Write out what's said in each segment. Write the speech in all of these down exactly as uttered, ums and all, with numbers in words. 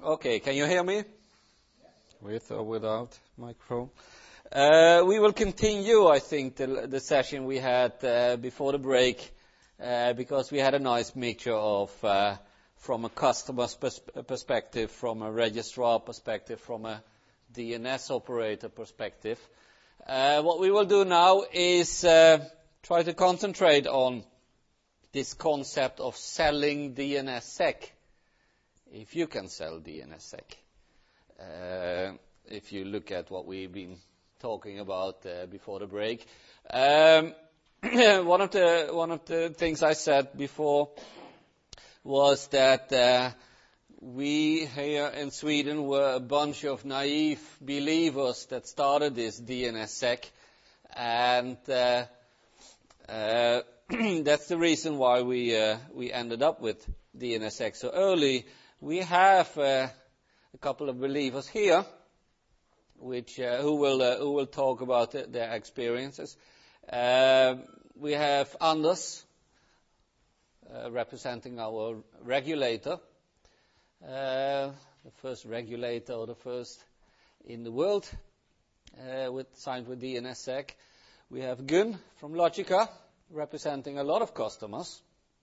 Okay, can you hear me? With or without microphone? Uh, we will continue, I think, the, the session we had uh, before the break, uh, because we had a nice mixture of, uh, from a customer's pers- perspective, from a registrar perspective, from a D N S operator perspective. Uh, what we will do now is uh, try to concentrate on this concept of selling D N S S E C. If you can sell D N S S E C. Uh, if you look at what we've been talking about uh, before the break. Um, one of the one of the things I said before was that uh, we here in Sweden were a bunch of naive believers that started this D N S S E C, and uh, uh, that's the reason why we uh, we ended up with D N S S E C so early. We have uh, a couple of believers here, which uh, who will uh, who will talk about uh, their experiences. Uh, we have Anders, uh, representing our regulator, uh, the first regulator, or the first in the world, uh, with signed with D N S S E C. We have Gun from Logica, representing a lot of customers,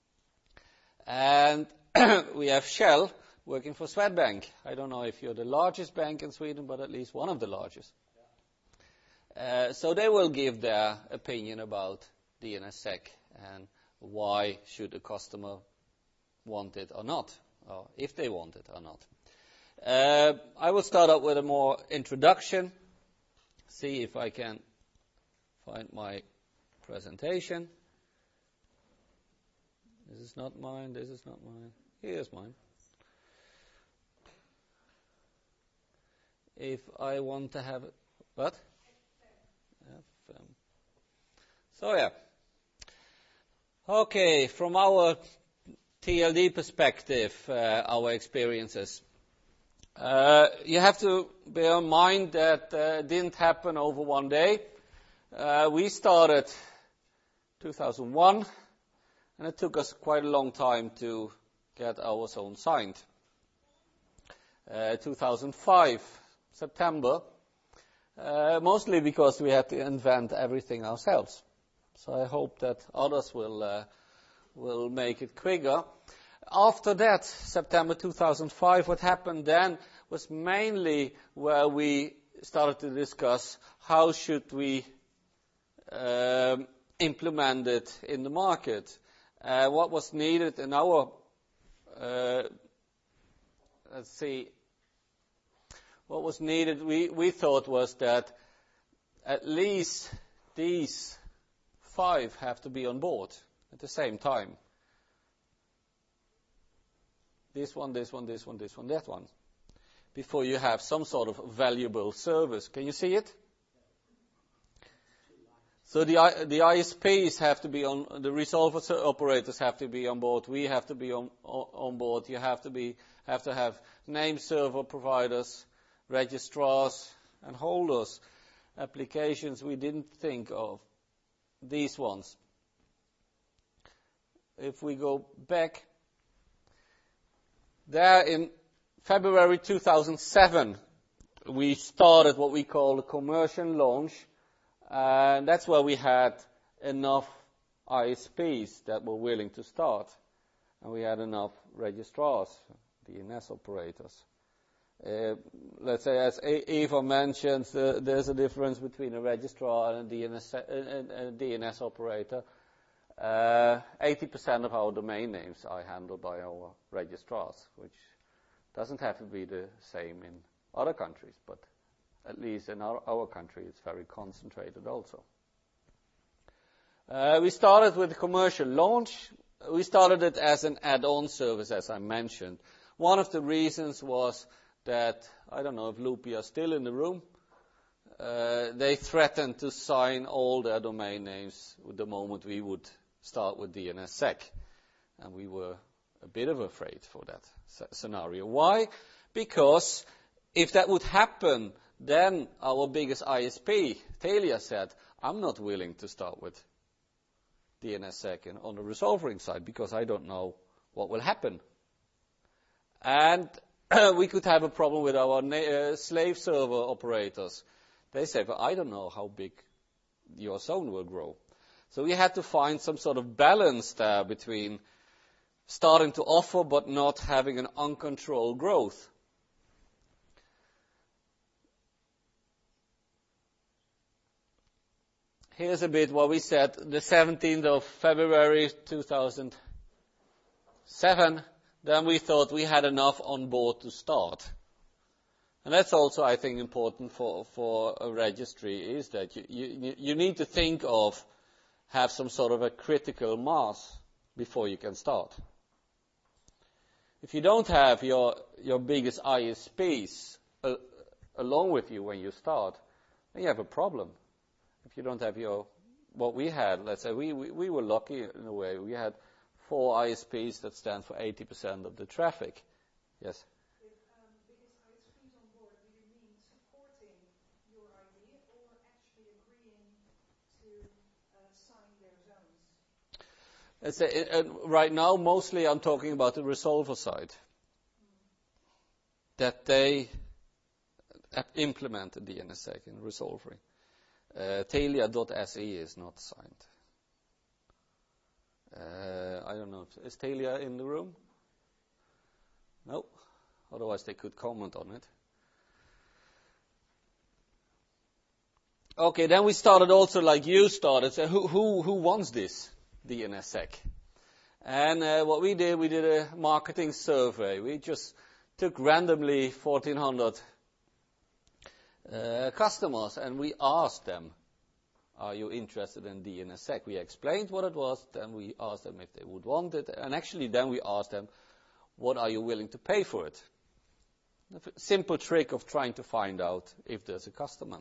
and we have Shell, working for Swedbank. I don't know if you're the largest bank in Sweden, but at least one of the largest. Uh, so they will give their opinion about D N S S E C and why should a customer want it or not, or if they want it or not. Uh, I will start up with a more introduction, see if I can find my presentation. This is not mine, this is not mine. Here's mine. If I want to have what? F M. So yeah. Okay, from our T L D perspective, uh, our experiences. Uh, you have to bear in mind that uh, it didn't happen over one day. Uh, we started two thousand one, and it took us quite a long time to get our own signed. Uh, two thousand five. September, uh, mostly because we had to invent everything ourselves. So I hope that others will uh, will make it quicker. After that, September two thousand five, what happened then was mainly where we started to discuss how should we um, implement it in the market. Uh, what was needed in our, uh, let's see, What was needed, we, we thought, was that at least these five have to be on board at the same time. This one, this one, this one, this one, that one. Before you have some sort of valuable service. Can you see it? So the, the I S Ps have to be on, the resolver operators have to be on board. We have to be on, on board. You have to be, have to have name server providers, registrars and holders, applications we didn't think of, these ones. If we go back, there in February two thousand seven, we started what we call a commercial launch, and that's where we had enough I S Ps that were willing to start, and we had enough registrars, D N S operators. Uh, let's say, as Eva mentioned, uh, there's a difference between a registrar and a D N S, uh, and a D N S operator. Uh, eighty percent of our domain names are handled by our registrars, which doesn't have to be the same in other countries, but at least in our, our country it's very concentrated also. Uh, we started with a commercial launch. We started it as an add-on service, as I mentioned. One of the reasons was that, I don't know if Loopy are still in the room, uh, they threatened to sign all their domain names the moment we would start with D N S S E C. And we were a bit of afraid for that scenario. Why? Because if that would happen, then our biggest I S P, Telia, said, I'm not willing to start with D N S S E C on the resolvering side because I don't know what will happen. And we could have a problem with our na- uh, slave server operators. They say, well, I don't know how big your zone will grow. So we had to find some sort of balance there between starting to offer but not having an uncontrolled growth. Here's a bit what we said the seventeenth of February two thousand seven. Then we thought we had enough on board to start. And that's also, I think, important for, for a registry, is that you, you, you need to think of, have some sort of a critical mass before you can start. If you don't have your, your biggest I S Ps uh, along with you when you start, then you have a problem. If you don't have your, what we had, let's say, we, we, we were lucky in a way. We had four I S Ps that stand for eighty percent of the traffic. Yes? With um, biggest I S Ps on board, do you mean supporting your idea or actually agreeing to uh, sign their zones? Let's say, uh, right now, mostly I'm talking about the resolver side. Mm. That they implement the D N S S E C in resolving. Uh, Telia dot S E is not signed. Uh, I don't know. Is Telia in the room? No. Otherwise they could comment on it. Okay, then we started also like you started. So who, who, who wants this D N S S E C? And uh, what we did, we did a marketing survey. We just took randomly fourteen hundred uh, customers and we asked them, are you interested in D N S S E C? We explained what it was, then we asked them if they would want it, and actually then we asked them, what are you willing to pay for it? A simple trick of trying to find out if there's a customer.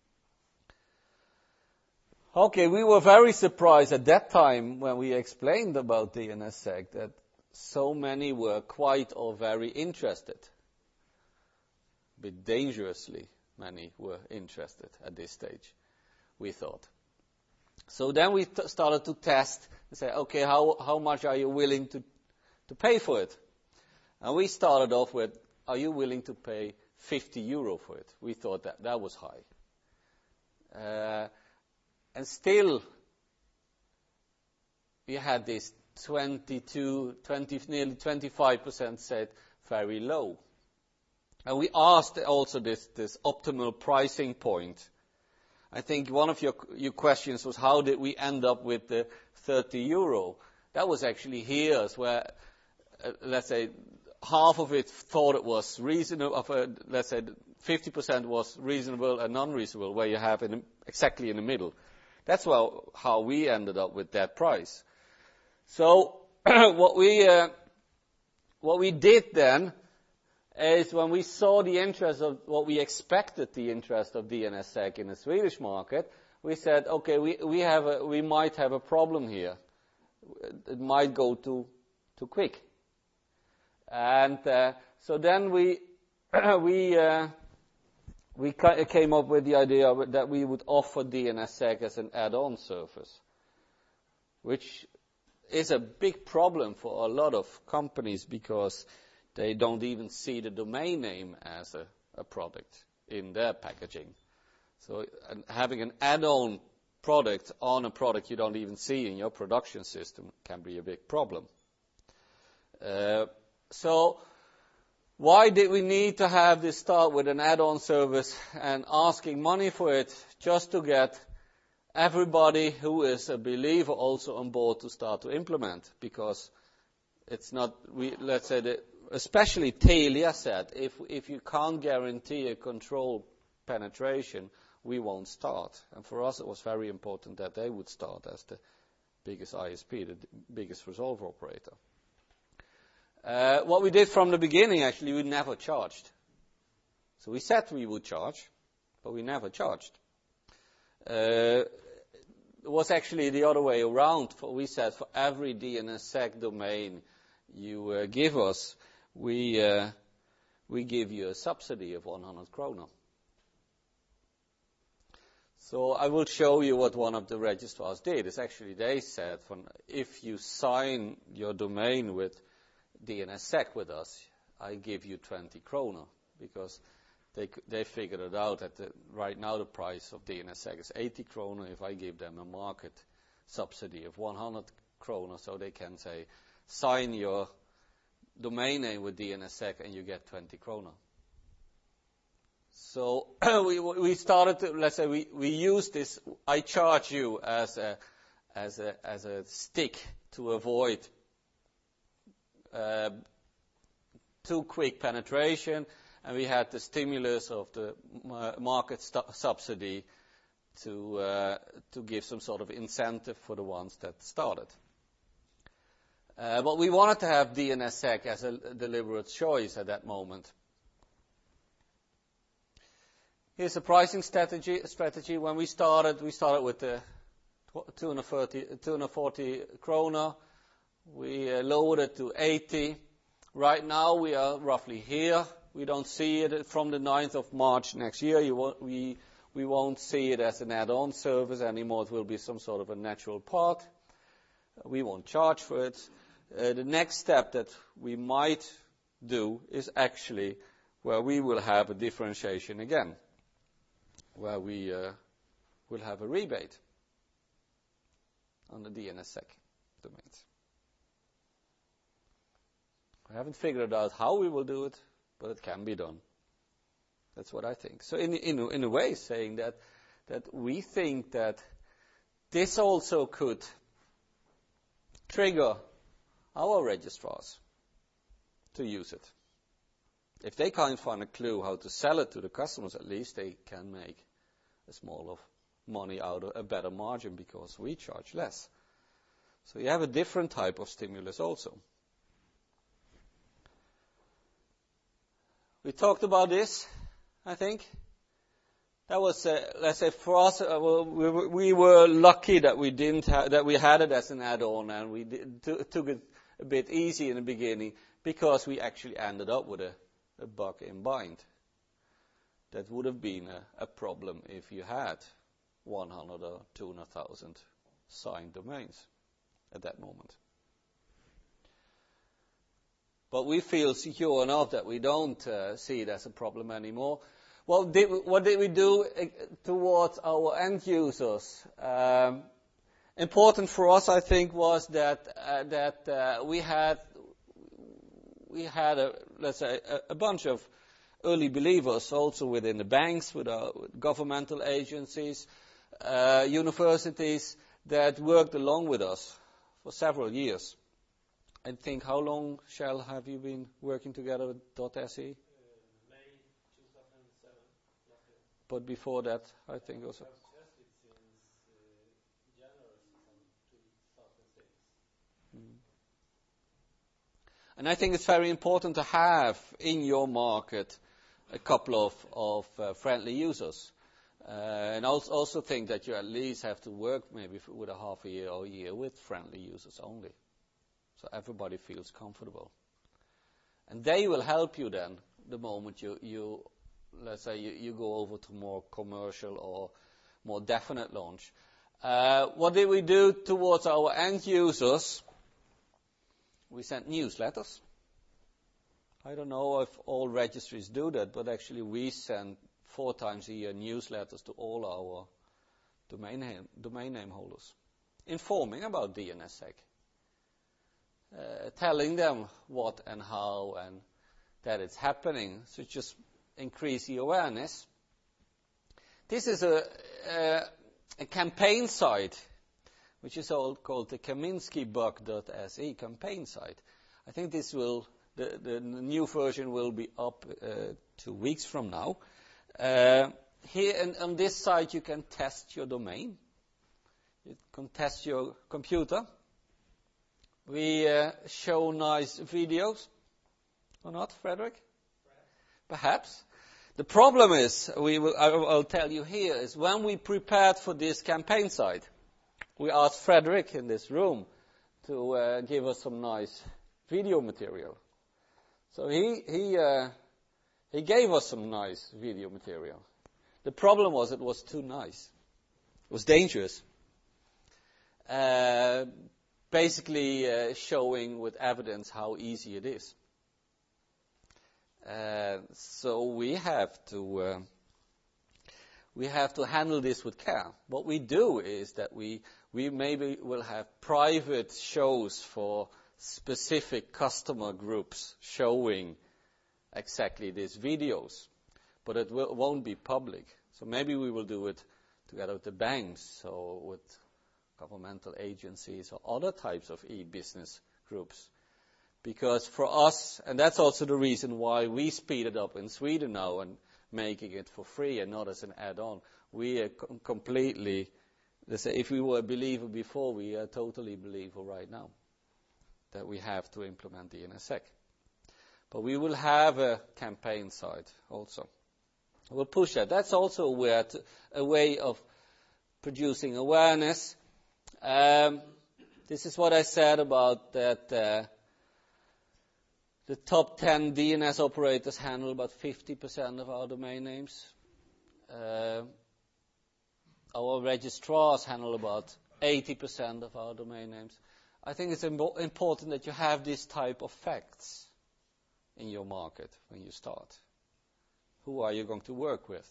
Okay, we were very surprised at that time when we explained about D N S S E C that so many were quite or very interested. A bit dangerously many were interested at this stage, we thought. So then we t- started to test and say, okay, how, how much are you willing to, to pay for it? And we started off with, are you willing to pay fifty euro for it? We thought that that was high. Uh, and still, we had this twenty-two, twenty, nearly twenty-five percent said very low. And we asked also this, this optimal pricing point. I think one of your, your questions was, how did we end up with the thirty euro? That was actually here, where, uh, let's say, half of it thought it was reasonable, of a, let's say, fifty percent was reasonable and non-reasonable, where you have in, exactly in the middle. That's well, how we ended up with that price. So, what we, uh, what we did then, is when we saw the interest of what we expected the interest of D N S S E C in the Swedish market, we said, okay, we, we have a, we might have a problem here. It might go too, too quick. And, uh, so then we, we, uh, we came up with the idea that we would offer D N S S E C as an add-on service, which is a big problem for a lot of companies because they don't even see the domain name as a, a product in their packaging. So uh, having an add-on product on a product you don't even see in your production system can be a big problem. Uh, so why did we need to have this start with an add-on service and asking money for it just to get everybody who is a believer also on board to start to implement? Because it's not, we, let's say that especially Telia said, if if you can't guarantee a control penetration, we won't start. And for us, it was very important that they would start as the biggest I S P, the biggest resolver operator. Uh, what we did from the beginning, actually, we never charged. So we said we would charge, but we never charged. Uh, it was actually the other way around. For, we said for every D N S S E C domain you uh, give us, we uh, we give you a subsidy of one hundred krona. So I will show you what one of the registrars did. It's actually, they said, if you sign your domain with D N S S E C with us, I give you twenty kroner, because they they figured it out that the, right now the price of D N S S E C is eighty kroner. If I give them a market subsidy of one hundred kroner, so they can say, sign your domain name with D N S S E C and you get twenty kroner. So we we started to, let's say we we use this I charge you as a as a as a stick to avoid uh, too quick penetration, and we had the stimulus of the market st- subsidy to uh, to give some sort of incentive for the ones that started. Uh, but we wanted to have D N S S E C as a deliberate choice at that moment. Here's a pricing strategy. Strategy. When we started, we started with the two hundred forty kroner. We uh, lowered it to eighty. Right now we are roughly here. We don't see it from the ninth of March next year. You won't, we we won't see it as an add-on service anymore. It will be some sort of a natural part. We won't charge for it. Uh, the next step that we might do is actually where we will have a differentiation again, where we uh, will have a rebate on the D N S S E C domains. I haven't figured out how we will do it, but it can be done. That's what I think. So in in, in a way, saying that that we think that this also could trigger our registrars to use it. If they can't find a clue how to sell it to the customers, at least they can make a small of money out of a better margin because we charge less. So you have a different type of stimulus also. We talked about this, I think. That was, uh, let's say, for us, uh, we, we were lucky that we didn't ha- that we had it as an add-on, and we did, t- took it a bit easy in the beginning because we actually ended up with a, a bug in bind. That would have been a, a problem if you had one hundred or two hundred thousand signed domains at that moment. But we feel secure enough that we don't uh, see it as a problem anymore. Well, did, what did we do uh, towards our end users? Um, important for us, I think, was that uh, that uh, we had we had a, let's say a, a bunch of early believers also within the banks, with our with governmental agencies, uh, universities that worked along with us for several years. I think, how long, Shell, have you been working together with .se? But before that, I think also. I've tested since uh, January two thousand six. Mm. And I think it's very important to have in your market a couple of, of uh, friendly users. Uh, and I also, also think that you at least have to work maybe with a half a year or a year with friendly users only. So everybody feels comfortable. And they will help you then the moment you, you let's say, you, you go over to more commercial or more definite launch. Uh, what did we do towards our end users? We sent newsletters. I don't know if all registries do that, but actually we send four times a year newsletters to all our domain name, domain name holders, informing about D N S S E C. Uh, telling them what and how and that it's happening, so just increase the awareness. This is a, a, a campaign site, which is all called the Kaminsky Bug dot S E campaign site. I think this will, the, the new version will be up uh, two weeks from now. Uh, here in, on this site you can test your domain. You can test your computer. We uh, show nice videos, or not, Frederick? Perhaps. The problem is, we will, I'll tell you here, is when we prepared for this campaign site, we asked Frederick in this room to uh, give us some nice video material. So he he uh, he gave us some nice video material. The problem was it was too nice. It was dangerous. Uh, basically uh, showing with evidence how easy it is. Uh, so we have to uh, we have to handle this with care. What we do is that we we maybe will have private shows for specific customer groups showing exactly these videos, but it will, won't be public. So maybe we will do it together with the banks or with governmental agencies or other types of e-business groups. Because for us, and that's also the reason why we speed it up in Sweden now and making it for free and not as an add-on. We are com- completely, let's say, if we were a believer before, we are totally believer right now that we have to implement the N S E C. But we will have a campaign side also. We'll push that. That's also a way, to, a way of producing awareness. Um, this is what I said about that uh, the top ten D N S operators handle about fifty percent of our domain names. Uh, our registrars handle about eighty percent of our domain names. I think it's imbo- important that you have this type of facts in your market when you start. Who are you going to work with?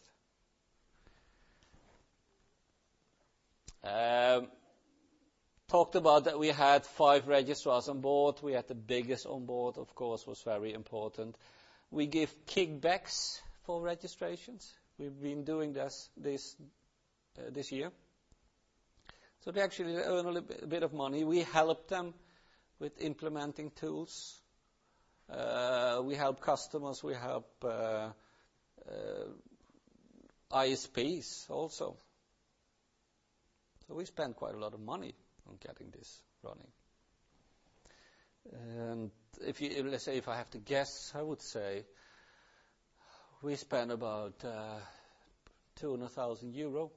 Um, talked about that we had five registrars on board. We had the biggest on board, of course, was very important. We give kickbacks for registrations. We've been doing this this uh, this year. So they actually earn a little bit, a bit of money. We help them with implementing tools. Uh, we help customers. We help uh, uh, I S Ps also. So we spend quite a lot of money on getting this running. And if you, let's say, if I have to guess, I would say we spend about uh, two hundred thousand euro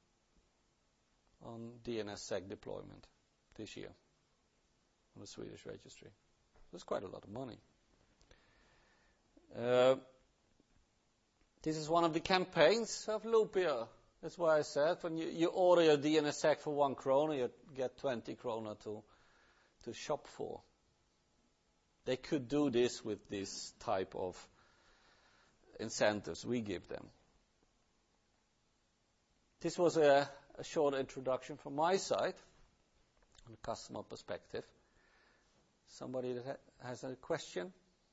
on D N S S E C deployment this year on the Swedish registry. That's quite a lot of money. Uh, this is one of the campaigns of Loopia. That's why I said when you, you order your D N S S E C for one krona, you get twenty krona to to shop for. They could do this with this type of incentives we give them. This was a, a short introduction from my side on the customer perspective. Somebody that ha- has a question?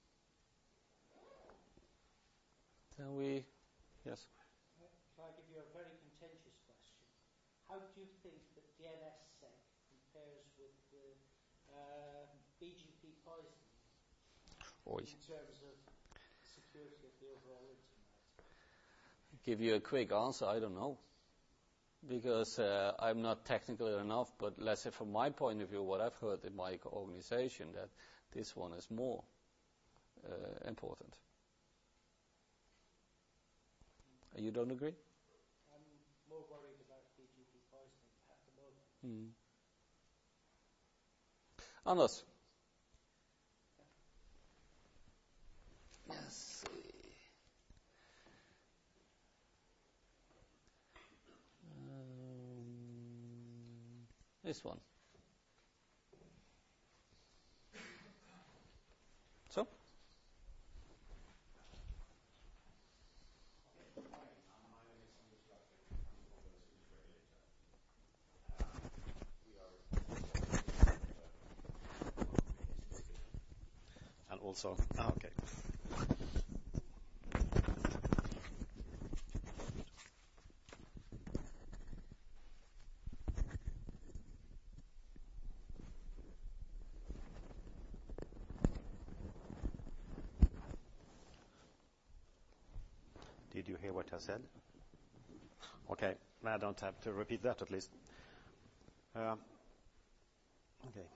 Then we, yes. Can I give you a very contentious question? How do you think that D N S S E C compares with the uh, B G P poisoning Oy. in terms of security of the overall internet? Give you a quick answer, I don't know. Because uh, I'm not technical enough, but let's say from my point of view, what I've heard in my organization, that this one is more uh, important. You don't agree? I'm more worried about B G P poisoning at the moment. Mm. Anders? Yes. Um, this one. So? And also, ah, okay. Did you hear what I said? Okay, I don't have to repeat that at least. Uh, okay.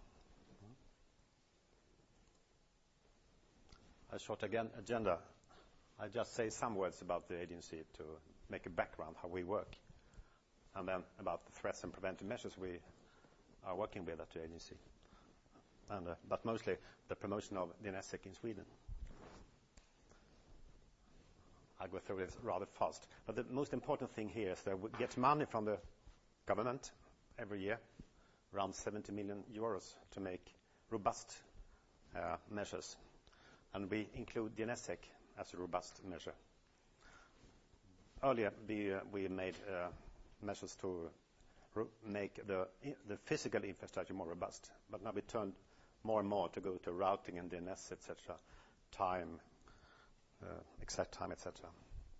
A short again agenda. I just say some words about the agency to make a background how we work, and then about the threats and preventive measures we are working with at the agency, and uh, but mostly the promotion of D N S S E C in Sweden. I'll go through this rather fast. But the most important thing here is that we get money from the government every year, around seventy million euros, to make robust uh, measures. and we include DNSSEC as a robust measure. Earlier, we, uh, we made uh, measures to ro- make the, the physical infrastructure more robust, but now we turn more and more to go to routing and D N S, et cetera, time, uh, exact time, et cetera.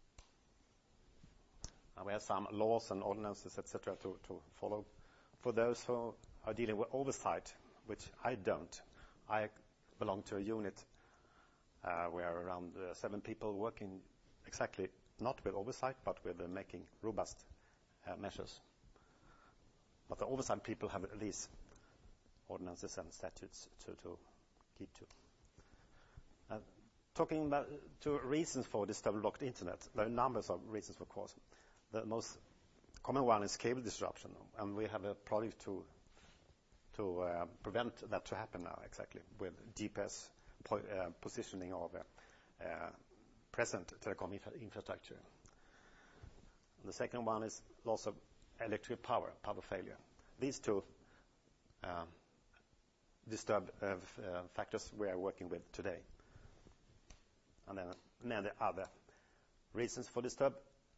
And we have some laws and ordinances, et cetera, to, to follow. For those who are dealing with oversight, which I don't, I belong to a unit uh, where around uh, seven people working exactly not with oversight, but with uh, making robust uh, measures. But the oversight people have at least ordinances and statutes to, to keep to. Uh, talking about to reasons for disturbed blocked internet, there are numbers of reasons, of course. The most common one is cable disruption, and we have a project to to uh, prevent that to happen now, exactly, with G P S po- uh, positioning of uh, uh, present telecom infra- infrastructure. And the second one is loss of electric power, power failure. These two um, disturb uh, f- uh, factors we are working with today. And then many other reasons for disturb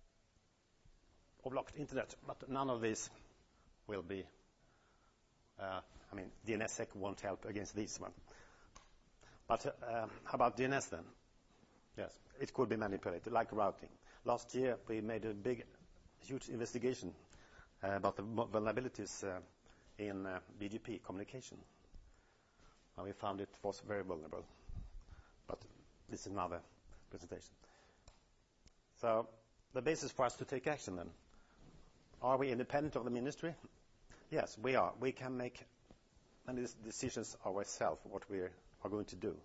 or blocked internet, but none of these will be, uh, I mean, DNSSEC won't help against these one. But uh, how about D N S then? Yes, it could be manipulated, like routing. Last year, we made a big, huge investigation uh, about the vulnerabilities uh, in uh, B G P communication. And we found it was very vulnerable. But this is another presentation. So the basis for us to take action then. Are we independent of the ministry? Yes, we are. We can make many decisions ourselves what we are going to do.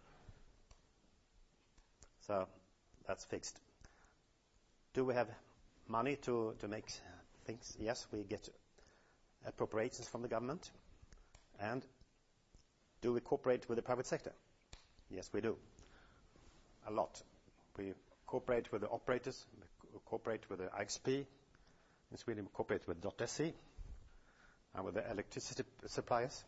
So that's fixed. Do we have money to, to make things? Yes, we get appropriations from the government. And do we cooperate with the private sector? Yes, we do. A lot. We cooperate with the operators, we cooperate with the I X P. In Sweden, we cooperate with .se and with the electricity suppliers.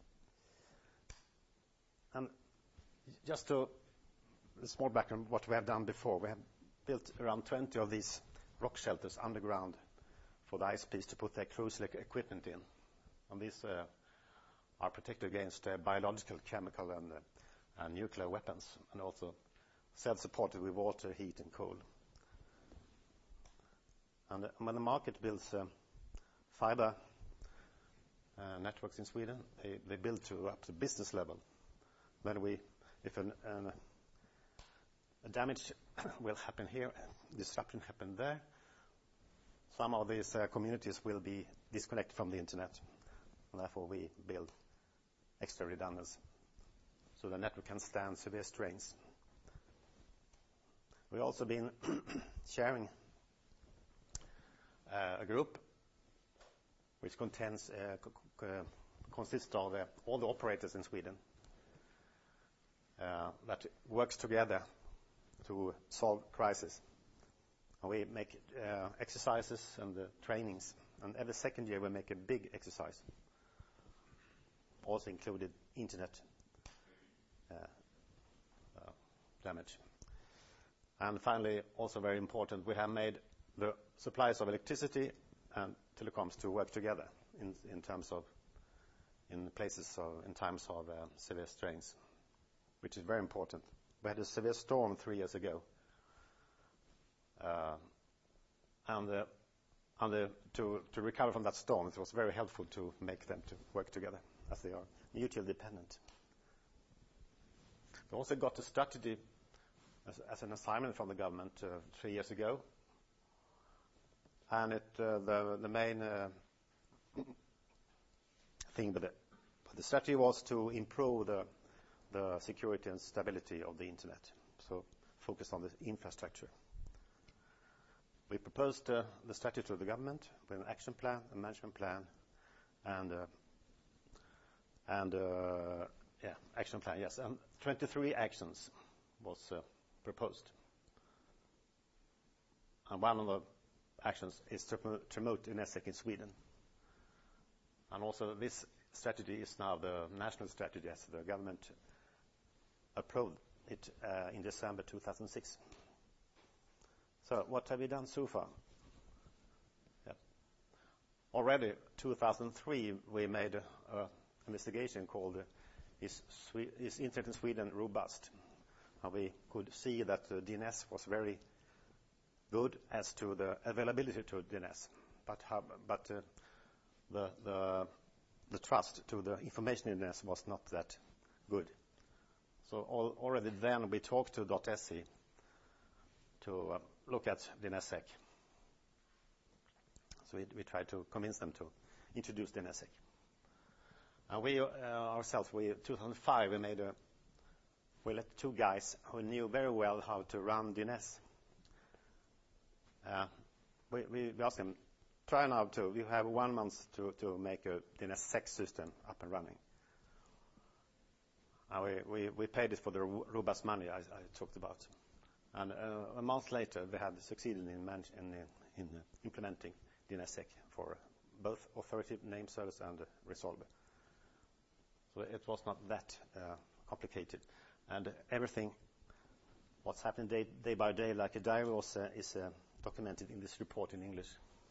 And just to a small background, what we have done before, we have built around twenty of these rock shelters underground for the I S Ps to put their cruise equipment in. And these uh, are protected against uh, biological, chemical, and, uh, and nuclear weapons, and also self-supported with water, heat, and coal. And uh, when the market builds uh, fiber uh, networks in Sweden, they, they build to up to business level. Then we, if an, an, a damage will happen here, disruption happen there, some of these uh, communities will be disconnected from the internet. And therefore, we build extra redundancy so the network can stand severe strains. We've also been sharing uh, a group which contains, uh, co- co- consists of uh, all the operators in Sweden uh, that works together to solve crisis. And we make uh, exercises and uh, trainings, and every second year we make a big exercise. Also included internet uh, uh, damage. And finally, also very important, we have made the suppliers of electricity and telecoms to work together in, in terms of, in places of, in times of uh, severe strains, which is very important. We had a severe storm three years ago, uh, and, uh, and uh, to, to recover from that storm, it was very helpful to make them to work together, as they are mutually dependent. We also got a strategy as, as an assignment from the government uh, three years ago, and it, uh, the, the main uh, thing with the, with the strategy was to improve the, the security and stability of the internet, so focus on the infrastructure. We proposed uh, the strategy to the government with an action plan, a management plan, and uh, and uh, yeah, action plan, yes, and twenty-three actions was uh, proposed. And one of the actions is to promote DNSSEC in Sweden. And also this strategy is now the national strategy as the government approved it uh, in December two thousand six. So what have we done so far? Yeah. Already two thousand three we made an investigation called uh, is, Swe- is Internet in Sweden robust? And we could see that the D N S was very good as to the availability to D N S, but, how, but uh, the, the, the trust to the information in D N S was not that good. So all, already then we talked to .se to uh, look at D N S S E C. So we, we tried to convince them to introduce D N S S E C. And we uh, ourselves, we two thousand five, we made a, we let two guys who knew very well how to run D N S. Uh, we, we asked them, try now to, you have one month to, to make a D N S S E C system up and running. Uh, we, we, we paid it for the robust money I, I talked about. And uh, a month later, they had succeeded in, man- in, in uh, implementing D N S S E C for both authoritative name service and uh, Resolver. So it was not that uh, complicated. And uh, everything, what's happening day, day by day, like a diary, was, uh, is uh, documented in this report in English.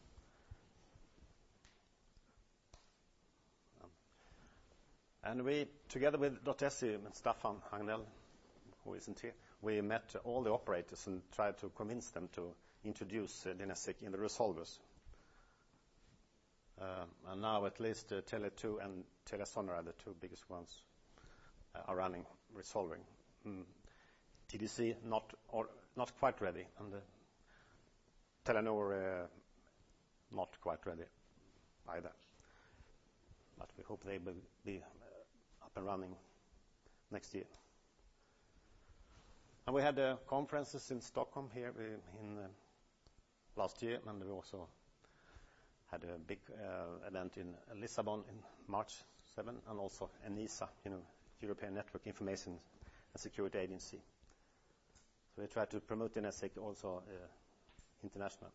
Um, and we, together with .se and Staffan Hagnell, who isn't here, we met all the operators and tried to convince them to introduce uh, D N S S E C in the resolvers. Uh, and now at least uh, Tele two and TeleSonera, the two biggest ones, uh, are running resolving. Mm. T D C not or not quite ready, and uh, Telenor uh, not quite ready either. But we hope they will be uh, up and running next year. And we had uh, conferences in Stockholm here uh, in uh, last year, and we also had a big uh, event in Lisbon in March seventh, and also ENISA, you know, European Network Information and Security Agency. So we try to promote D N S S E C also uh, international.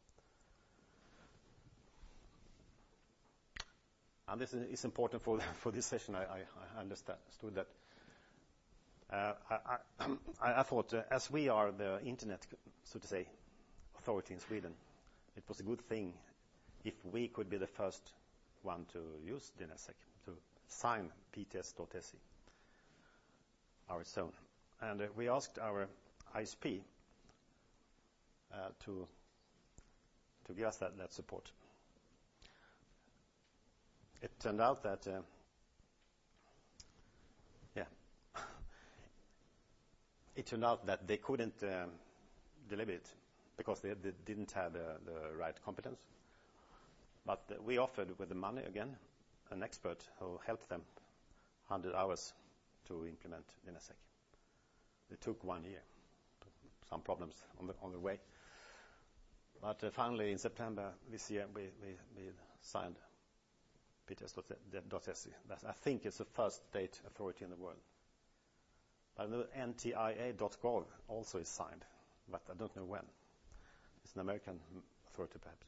And this is important for for this session. I, I, I understood that. Uh, I, I, I thought, uh, as we are the internet, so to say, authority in Sweden, it was a good thing if we could be the first one to use D N S S E C, to sign P T S dot S E, our zone. And uh, we asked our I S P uh, to to give us that, that support. It turned out that, uh, yeah, it turned out that they couldn't um, deliver it because they, they didn't have the, the right competence. But uh, we offered with the money again an expert who helped them one hundred hours to implement D N S S E C. It took one year. Some problems on the on the way. But uh, finally, in September this year, we, we, we signed P T S dot S E. That, I think it's the first state authority in the world. But the N T I A dot gov also is signed, but I don't know when. It's an American authority, perhaps.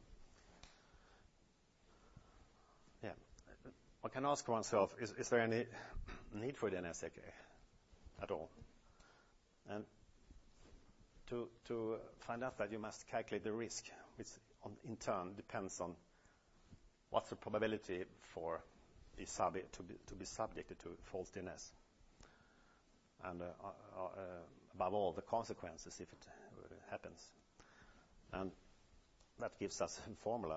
Yeah. One can ask oneself, is, is there any need for D N S S E C at all? And to, to find out that, you must calculate the risk, which on, in turn depends on what's the probability for the sub, to, be, to be subjected to false D N S. And uh, uh, uh, above all, the consequences if it uh, happens. And that gives us a formula.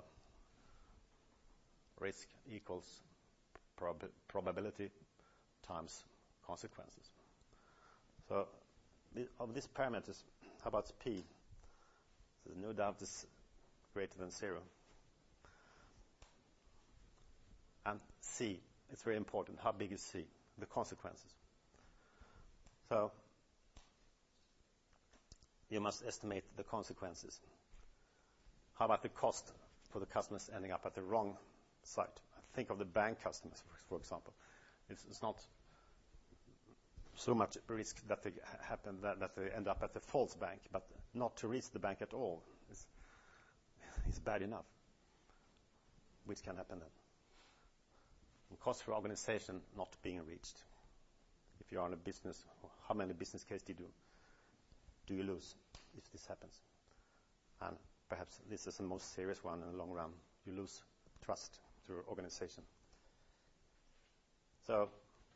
Risk equals prob- probability times consequences. So the, of these parameters, how about P? There's no doubt it's greater than zero. And C, it's very important. How big is C? The consequences. So you must estimate the consequences. How about the cost for the customers ending up at the wrong site? Think of the bank customers, for example. It's, it's not so much risk that they happen that, that they end up at the false bank, but not to reach the bank at all is, is bad enough, which can happen then. And cost for organization not being reached. if you are in a business, how many business cases do you, do you lose if this happens? And perhaps this is the most serious one in the long run. You lose trust to your organization. So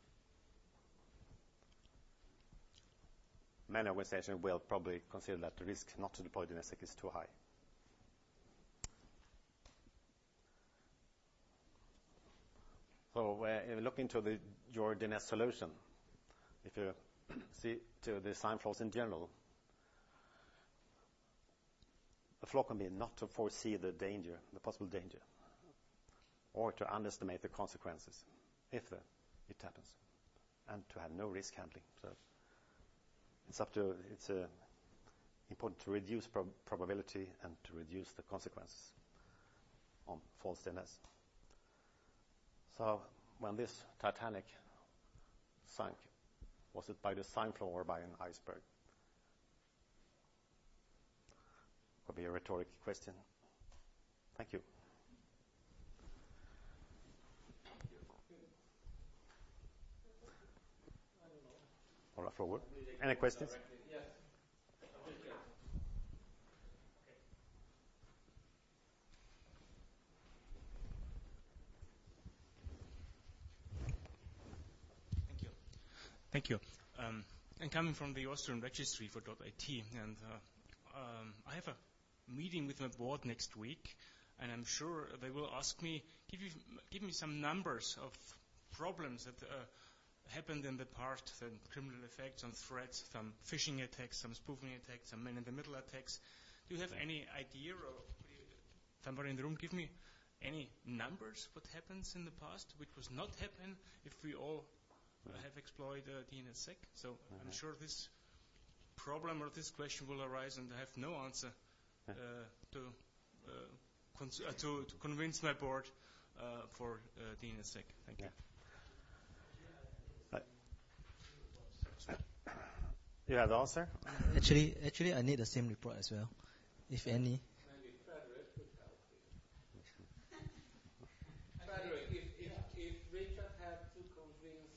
many organizations will probably consider that the risk not to deploy D N S S E C is too high. So uh, if you look into the, your D N S solution, if you see to the design flaws in general, the flaw can be not to foresee the danger, the possible danger, or to underestimate the consequences if the, it happens, and to have no risk handling. So it's up to it's uh, important to reduce prob probability and to reduce the consequences on false D N S. So when this Titanic sank, was it by the design flaw or by an iceberg? Could be a rhetoric question. Thank you. All right, forward. Any questions? Yes. Thank you. Thank you. Um, I'm coming from the Austrian Registry for .it, and uh, um, I have a meeting with my board next week, and I'm sure they will ask me, give, you, give me some numbers of problems that uh, happened in the past, some criminal effects, some threats, some phishing attacks, some spoofing attacks, some man-in-the-middle attacks. Do you have any idea, or somebody in the room give me any numbers what happens in the past, which was not happen if we all uh, have exploited uh, D N S S E C? So mm-hmm. I'm sure this problem or this question will arise, and I have no answer uh, to, uh, cons uh, to to convince my board uh, for uh, D N S S E C. Thank yeah. you. You have the answer? Actually, actually, I need the same report as well, if any. Maybe Frederick could help you. Frederick, if, if, if Richard had to convince...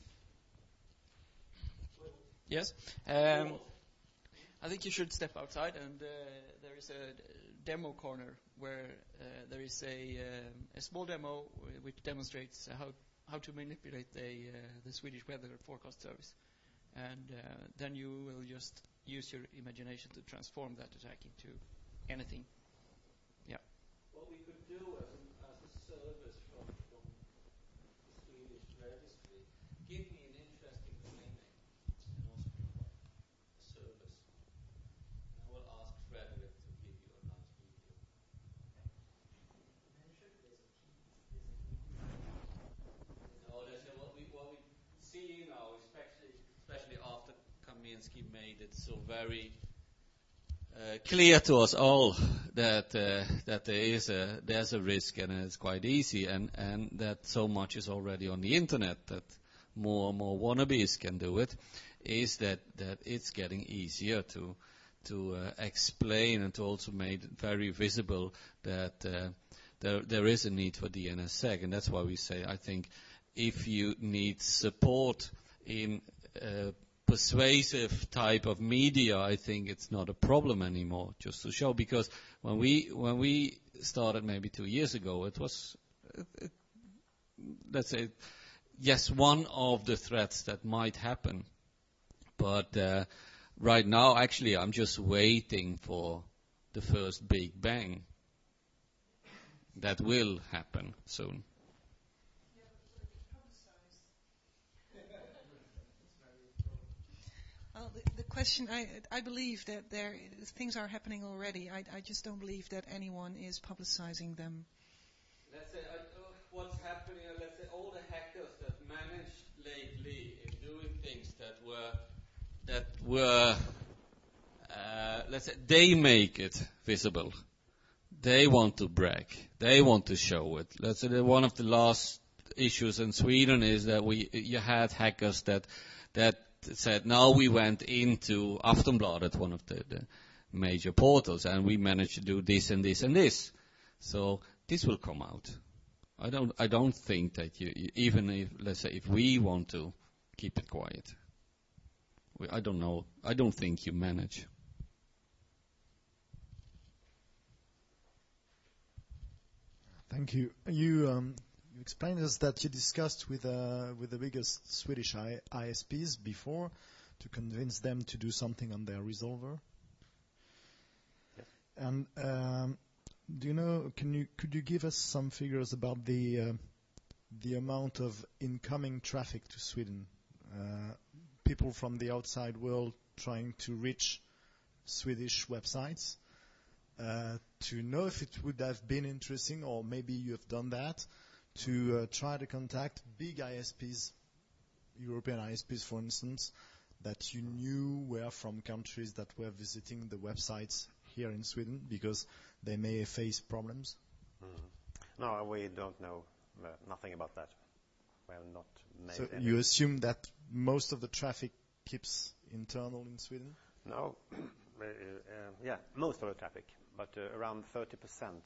Yes. Um, I think you should step outside, and uh, there is a demo corner where uh, there is a, um, a small demo which demonstrates how, how to manipulate the, uh, the Swedish Weather Forecast Service. And uh, then you will just use your imagination to transform that attack into anything. Yeah. What we could do as a, as a service from, from the Swedish registry, give me an interesting domain name in Austria, a service. And I will ask Frederick to give you a nice video. No, that's what we, what we see now, especially especially after Kaminsky made it so very uh, clear to us all that uh, that there is a there's a risk, and it's quite easy, and and that so much is already on the internet that more and more wannabes can do it, is that that it's getting easier to to uh, explain and to also make it very visible that uh, there there is a need for D N S S E C, and that's why we say, I think if you need support in Uh, persuasive type of media, I think it's not a problem anymore, just to show, because when we when we started maybe two years ago, it was uh, uh, let's say yes, one of the threats that might happen, but uh, right now actually I'm just waiting for the first big bang that will happen soon. Well, the, the question, I, I believe that there things are happening already. I, I just don't believe that anyone is publicizing them. Let's say uh, what's happening. Uh, let's say all the hackers that managed lately in doing things that were that were uh, let's say they make it visible. They want to brag. They want to show it. Let's say that one of the last issues in Sweden is that we you had hackers that that. said, now we went into Aftonbladet, one of the, the major portals, and we managed to do this and this and this. So this will come out. I don't, I don't think that you, you even if, let's say, if we want to keep it quiet, We, I don't know. I don't think you manage. Thank you. You um, you explained us that you discussed with uh, with the biggest Swedish I- ISPs before to convince them to do something on their resolver. Yes. And um, do you know? Can you could you give us some figures about the uh, the amount of incoming traffic to Sweden? Uh, people from the outside world trying to reach Swedish websites. Uh, to know if it would have been interesting, or maybe you have done that, to uh, try to contact big I S Ps, European I S Ps, for instance, that you knew were from countries that were visiting the websites here in Sweden, because they may face problems? Mm-hmm. No, we don't know uh, nothing about that. We have not made So any. you assume that most of the traffic keeps internal in Sweden? No, uh, uh, yeah, most of the traffic. But uh, around thirty percent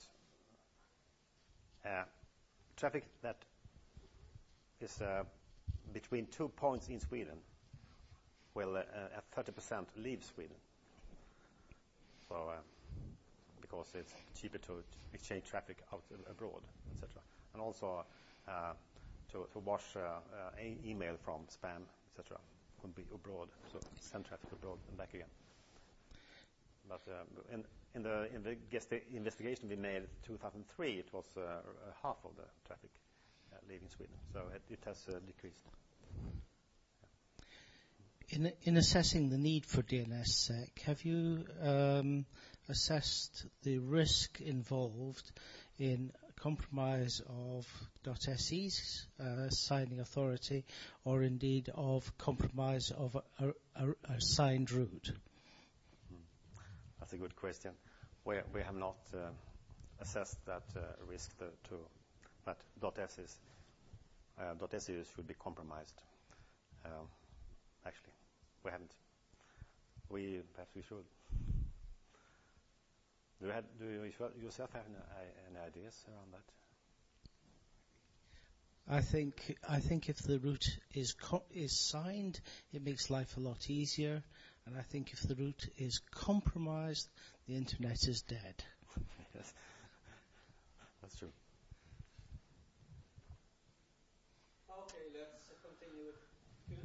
uh, traffic that is uh, between two points in Sweden will uh, at thirty percent leave Sweden. So uh, because it's cheaper to exchange traffic out abroad, et cetera. And also uh, to, to wash uh, uh, e- email from spam, et cetera, could be abroad. So send traffic abroad and back again. But uh, in, in the in the investigation we made in two thousand three, it was uh, half of the traffic uh, leaving Sweden. So it, it has uh, decreased. Yeah. In in assessing the need for D N S S E C, have you um, assessed the risk involved in compromise of .se's uh, signing authority, or indeed of compromise of a, a, a signed route? That's a good question. We we have not uh, assessed that uh, risk to, to that .s's uh, .se should be compromised. Um, actually, we haven't. We perhaps we should. Do you, have, do you yourself have any, any ideas around that? I think I think if the route is co- is signed, it makes life a lot easier. And I think if the route is compromised, the internet is dead. Yes, that's true. Okay, let's continue with Phil.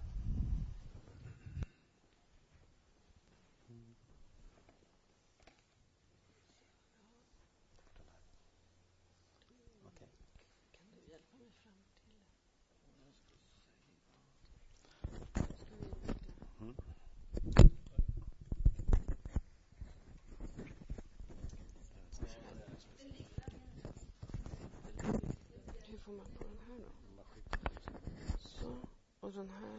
Okay. Kan du hjälpa mig fram till? Hmm? Hur får man på den här då? Så, och den här.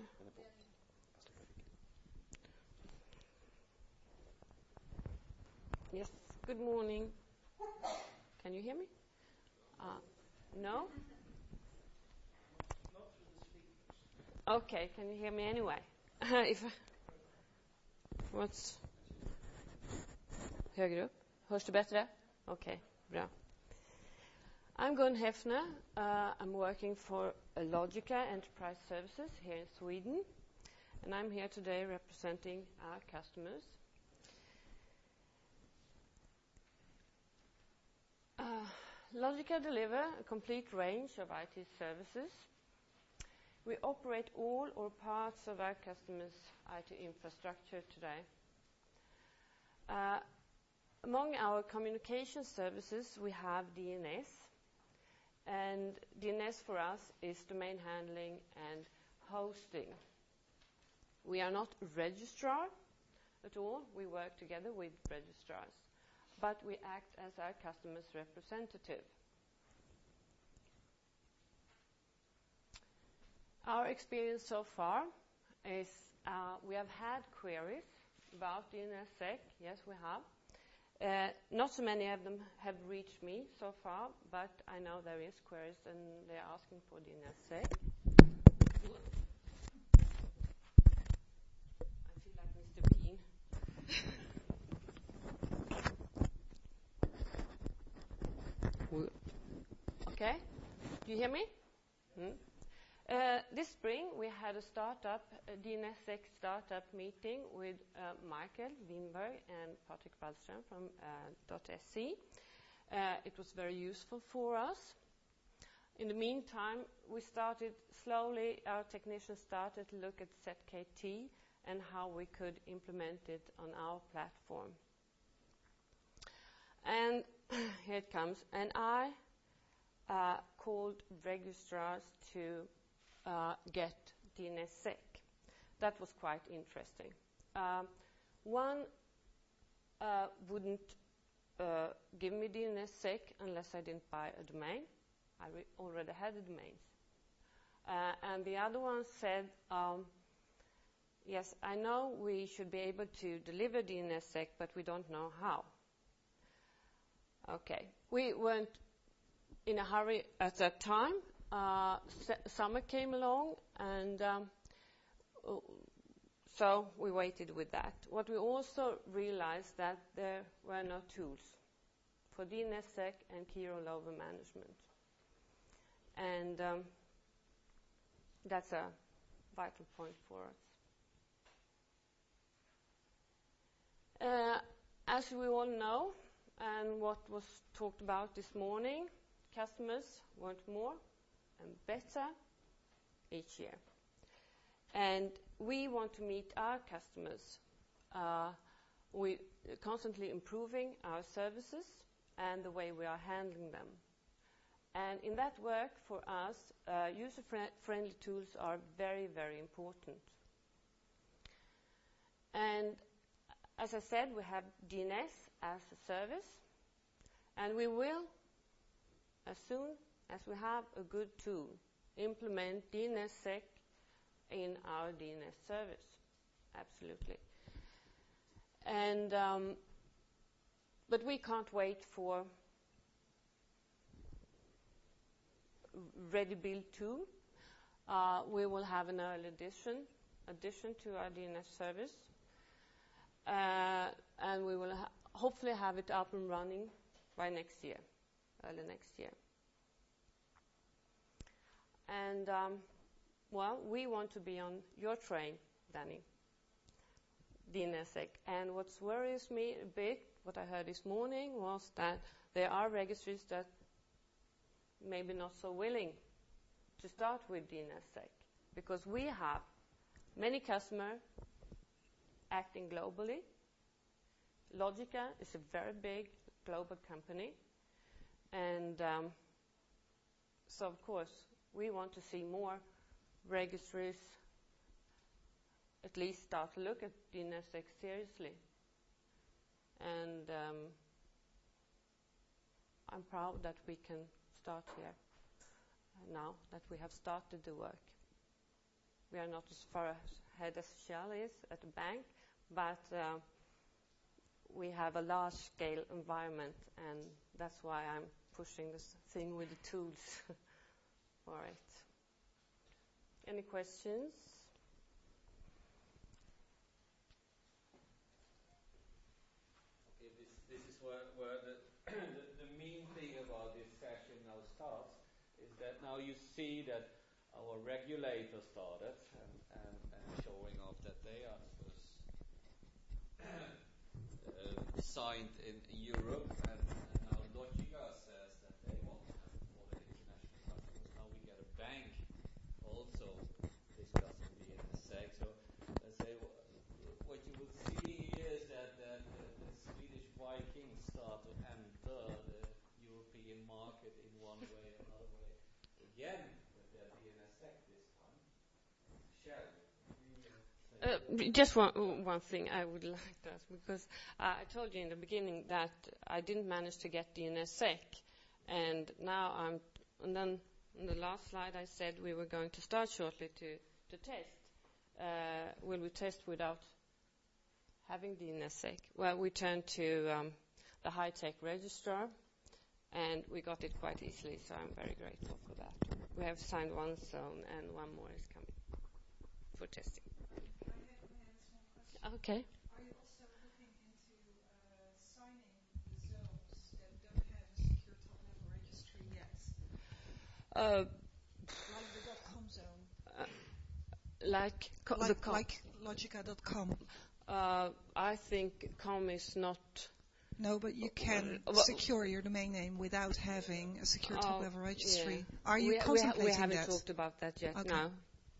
Yes, good morning. Can you hear me? Uh, no? Okay, can you hear me anyway? If what's högre upp? Hörs det bättre? Okay, bra. I'm Gun Hefner. Uh, I'm working for Logica Enterprise Services here in Sweden, and I'm here today representing our customers. Uh, Logica deliver a complete range of I T services. We operate all or parts of our customers' I T infrastructure today. Uh, among our communication services, we have D N S. And D N S for us is domain handling and hosting. We are not a registrar at all. We work together with registrars. But we act as our customer's representative. Our experience so far is uh, we have had queries about D N S S E C. Yes, we have. Uh, not so many of them have reached me so far, but I know there is queries and they're asking for D N S S E C. I feel like Mister Bean. Okay, do you hear me? Hmm? Uh, this spring, we had a startup, a D N S S E C startup meeting with uh, Michael Winberg and Patrick Wallström from uh, .se. Uh, it was very useful for us. In the meantime, we started slowly, our technicians started to look at Z K T and how we could implement it on our platform. And here it comes. And I uh, called registrars to uh, get D N S S E C. That was quite interesting. Um, one uh, wouldn't uh, give me D N S S E C unless I didn't buy a domain. I re- already had the domains. Uh, and the other one said, um, yes, I know we should be able to deliver D N S S E C, but we don't know how. Okay. We weren't in a hurry at that time. Uh, s- summer came along, and um, so we waited with that. What we also realized that there were no tools for D N S S E C and key rollover management. And um, that's a vital point for us. Uh, as we all know, and what was talked about this morning, customers want more and better each year. And we want to meet our customers. Uh, we're constantly improving our services and the way we are handling them. And in that work, for us, uh, user-friendly tools are very, very important. And as I said, we have D N S as a service, and we will, as soon as we have a good tool, implement D N S S E C in our D N S service. Absolutely. And um, but we can't wait for ready-built tool. Uh, we will have an early addition, addition to our D N S service, uh, and we will ha- hopefully have it up and running by next year, early next year. And um, well, we want to be on your train, Danny, D N S S E C. And what worries me a bit, what I heard this morning, was that there are registries that maybe not so willing to start with D N S S E C, because we have many customers acting globally. Logica is a very big global company, and um, so of course we want to see more registries at least start to look at D N S S E C seriously. And um, I'm proud that we can start here now that we have started the work. We are not as far ahead as Shell is at the bank, but uh, we have a large-scale environment, and that's why I'm pushing this thing with the tools. All right. Any questions? Okay, this, this is where, where the, the, the main thing about this session now starts, is that now you see that our regulator started and, and, and showing off that they are first uh, signed in Europe, and, and now Logica says that they want to have for the international customers. Now we get a bank also discussing D N S S E C. So let's say what you will see here is that, that the, the Swedish Vikings start to enter the European market in one way or another way. Again, with their D N S S E C this time. Shell. Uh, just one, one thing I would like to ask, because uh, I told you in the beginning that I didn't manage to get D N S S E C, and now I'm, and then on the last slide I said we were going to start shortly to, to test. Uh, will we test without having D N S S E C? Well, we turned to um, the high-tech registrar, and we got it quite easily, so I'm very grateful for that. We have signed one zone, and one more is coming for testing. Okay. Are you also looking into uh, signing the zones that don't have a secure top-level registry yet? Uh, Like the .com zone. Like co- like, the com. like logica dot com. Uh, I think com is not. No, but you can Uh, well- secure your domain name without having a secure Oh, top-level registry. yeah. Are you we, we, ha- contemplating we haven't that? talked about that yet. Okay. No.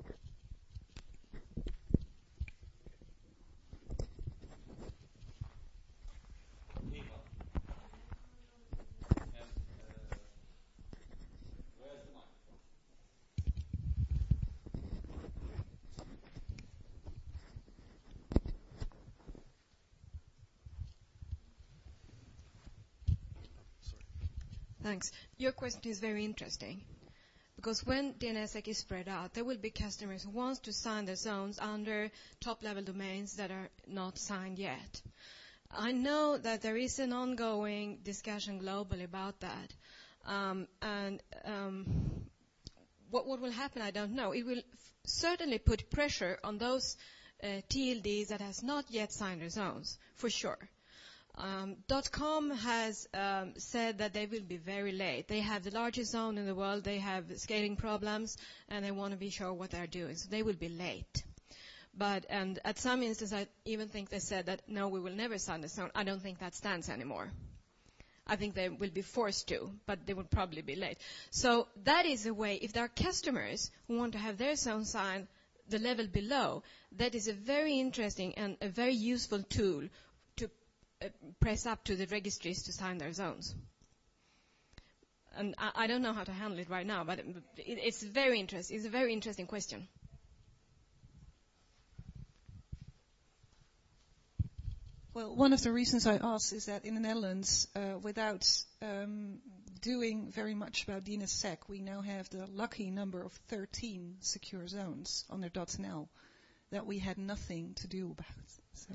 Thanks. Your question is very interesting because when DNSSEC is spread out, there will be customers who want to sign their zones under top-level domains that are not signed yet. I know that there is an ongoing discussion globally about that. Um, and um, what, what will happen, I don't know. It will f- certainly put pressure on those uh, T L Ds that has not yet signed their zones, for sure. Um, .com has um, said that they will be very late. They have the largest zone in the world. They have scaling problems, and they want to be sure what they're doing. So they will be late. But and at some instances, I even think they said that, no, we will never sign the zone. I don't think that stands anymore. I think they will be forced to, but they will probably be late. So that is a way, if there are customers who want to have their zone signed the level below, that is a very interesting and a very useful tool Uh, press up to the registries to sign their zones. And I, I don't know how to handle it right now, but it, it's very interesting. It's a very interesting question. Well, one of the reasons I asked is that in the Netherlands, uh, without um, doing very much about DNSSEC, we now have the lucky number of thirteen secure zones under .nl that we had nothing to do about. So.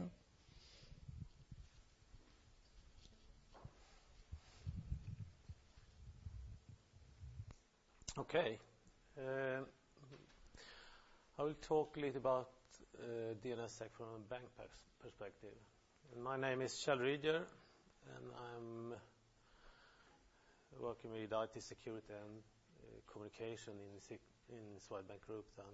Okay. Uh, I will talk a little about uh, DNSSEC from a bank pers- perspective. And my name is Kjell Rydger, and I'm working with I T security and uh, communication in, sec- in Swedbank Group. Then.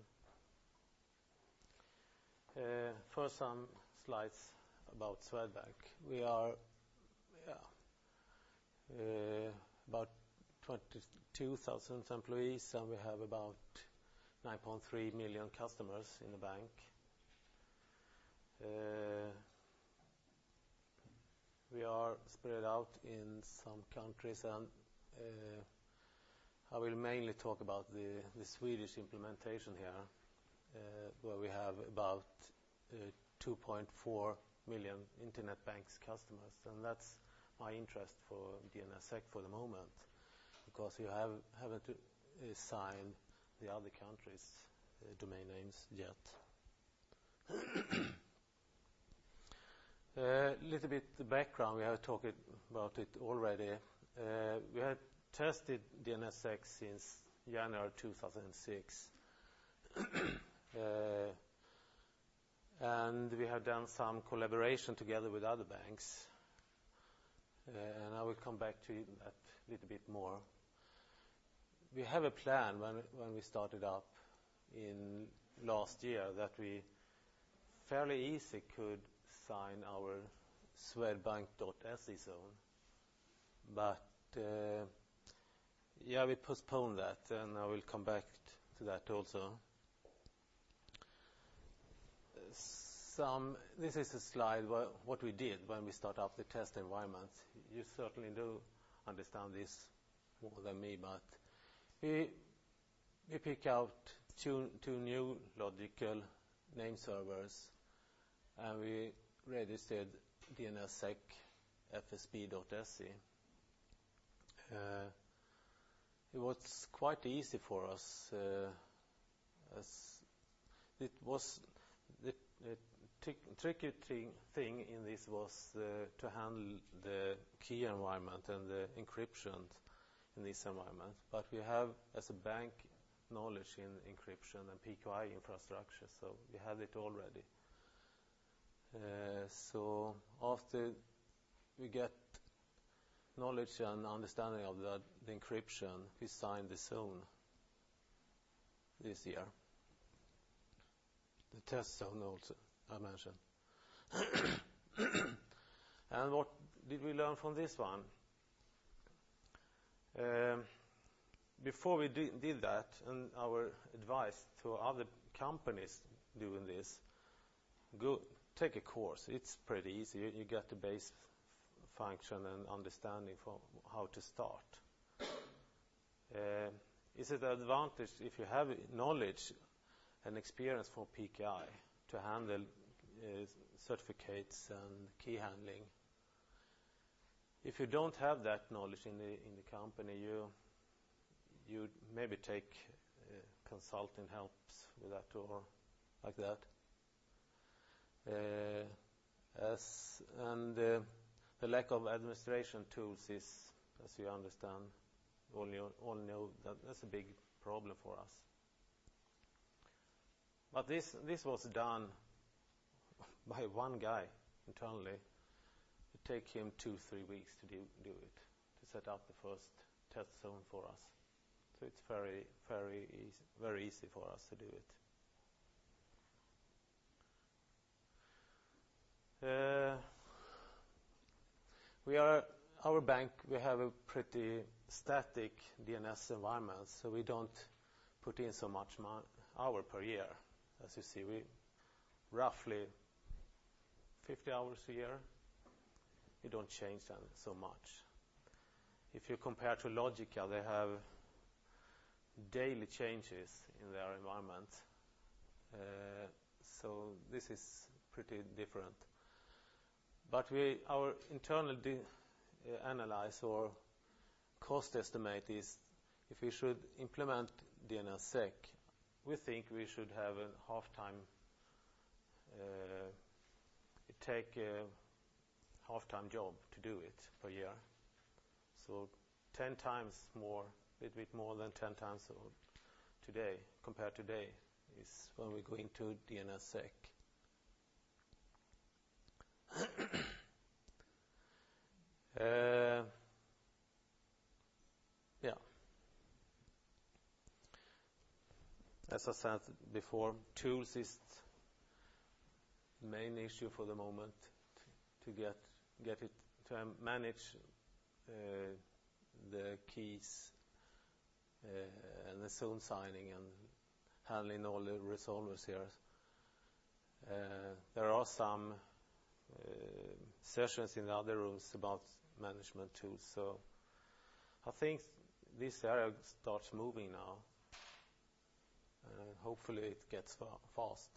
Uh, first, some slides about Swedbank. We are yeah, uh, about twenty-two thousand employees, and we have about nine point three million customers in the bank. Uh, we are spread out in some countries, and uh, I will mainly talk about the, the Swedish implementation here, uh, where we have about uh, two point four million internet banks customers, and that's my interest for DNSSEC for the moment, because you have, haven't uh, signed the other countries' uh, domain names yet. A uh, little bit the background, we have talked about it already. Uh, we have tested DNSSEC since January two thousand six. uh, and we have done some collaboration together with other banks. Uh, and I will come back to that a little bit more. We have a plan when when we started up in last year that we fairly easy could sign our Swedbank.se zone, but uh, yeah, we postponed that, and I will come back to that also. Some this is a slide wh- what we did when we start up the test environment. You certainly do understand this more than me, but We we pick out two two new logical name servers, and we registered DNSSEC F S B.se. Uh, it was quite easy for us, uh, as it was the, the t- tricky thing, thing in this was uh, to handle the key environment and the encryption in this environment, but we have, as a bank, knowledge in encryption and P K I infrastructure, so we had it already. Uh, so after we get knowledge and understanding of the, the encryption, we signed the zone this year. the test zone also I mentioned. And what did we learn from this one? Um, before we did, did that, and our advice to other companies doing this, go take a course. It's pretty easy. You, you get the base function and understanding for how to start. Uh, is it an advantage if you have knowledge and experience for P K I to handle uh, certificates and key handling? If you don't have that knowledge in the in the company, you you maybe take uh, consulting helps with that or like that. Uh, as and uh, the lack of administration tools is, as you understand, all you all know that that's a big problem for us. But this this was done by one guy internally. It take him two three weeks to do do it, to set up the first test zone for us. So it's very very easy, very easy for us to do it. Uh, we are our bank. We have a pretty static D N S environment, so we don't put in so much mo- hour per year. As you see, we roughly fifty hours a year. You don't change them so much. If you compare to Logica, they have daily changes in their environment. Uh, so this is pretty different. But we, our internal de- uh, analyze or cost estimate is if we should implement D N S S E C, we think we should have a half-time, uh, it take a half-time job to do it per year. So ten times more, a little bit more than ten times today, compared to today, is when we go into D N S S E C. uh, yeah. As I said before, tools is the main issue for the moment to, to get get it to manage uh, the keys uh, and the zone signing and handling all the resolvers here. Uh, there are some uh, sessions in the other rooms about management tools, so I think this area starts moving now. Uh, hopefully it gets fa- fast.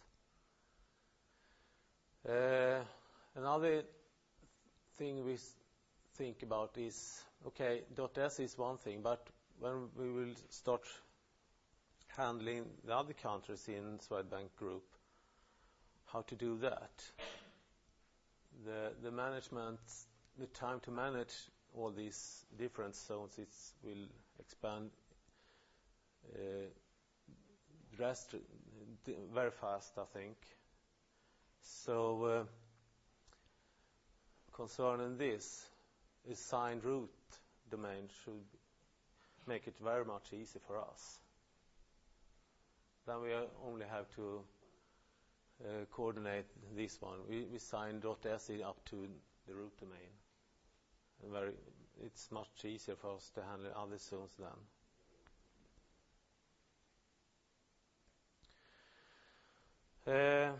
Uh, another thing we s- think about is, okay, .s is one thing, but when we will start handling the other countries in Swedbank Group, how to do that? The the management, the time to manage all these different zones, it will expand uh, drastic, very fast, I think. So, uh, concerning this, assigned root domain should make it very much easier for us. Then we only have to uh, coordinate this one. We, we signed .se up to the root domain. And very, it's much easier for us to handle other zones then. Uh,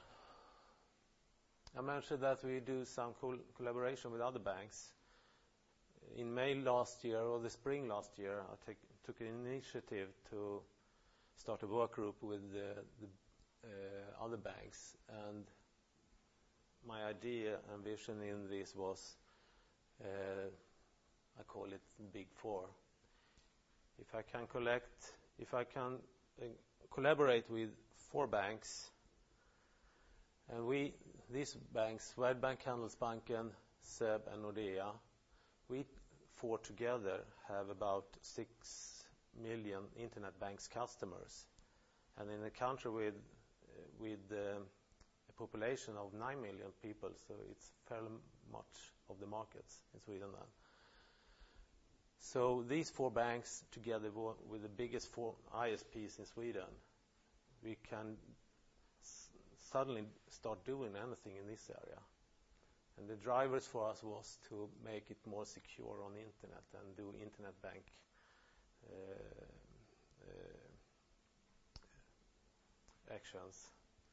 I mentioned that we do some col- collaboration with other banks. In May last year, or the spring last year, I take, took an initiative to start a work group with the, the uh, other banks. And my idea and vision in this was, uh, I call it Big Four. If I can collect, if I can uh, collaborate with four banks, and we, these banks, Swedbank, Handelsbanken, S E B, and Nordea, we four together have about six million internet banks customers, and in a country with uh, with uh, a population of nine million people, so it's fairly much of the markets in Sweden then. So these four banks together with the biggest four I S Ps in Sweden, we can suddenly start doing anything in this area. And the drivers for us was to make it more secure on the internet and do internet bank uh, uh, actions.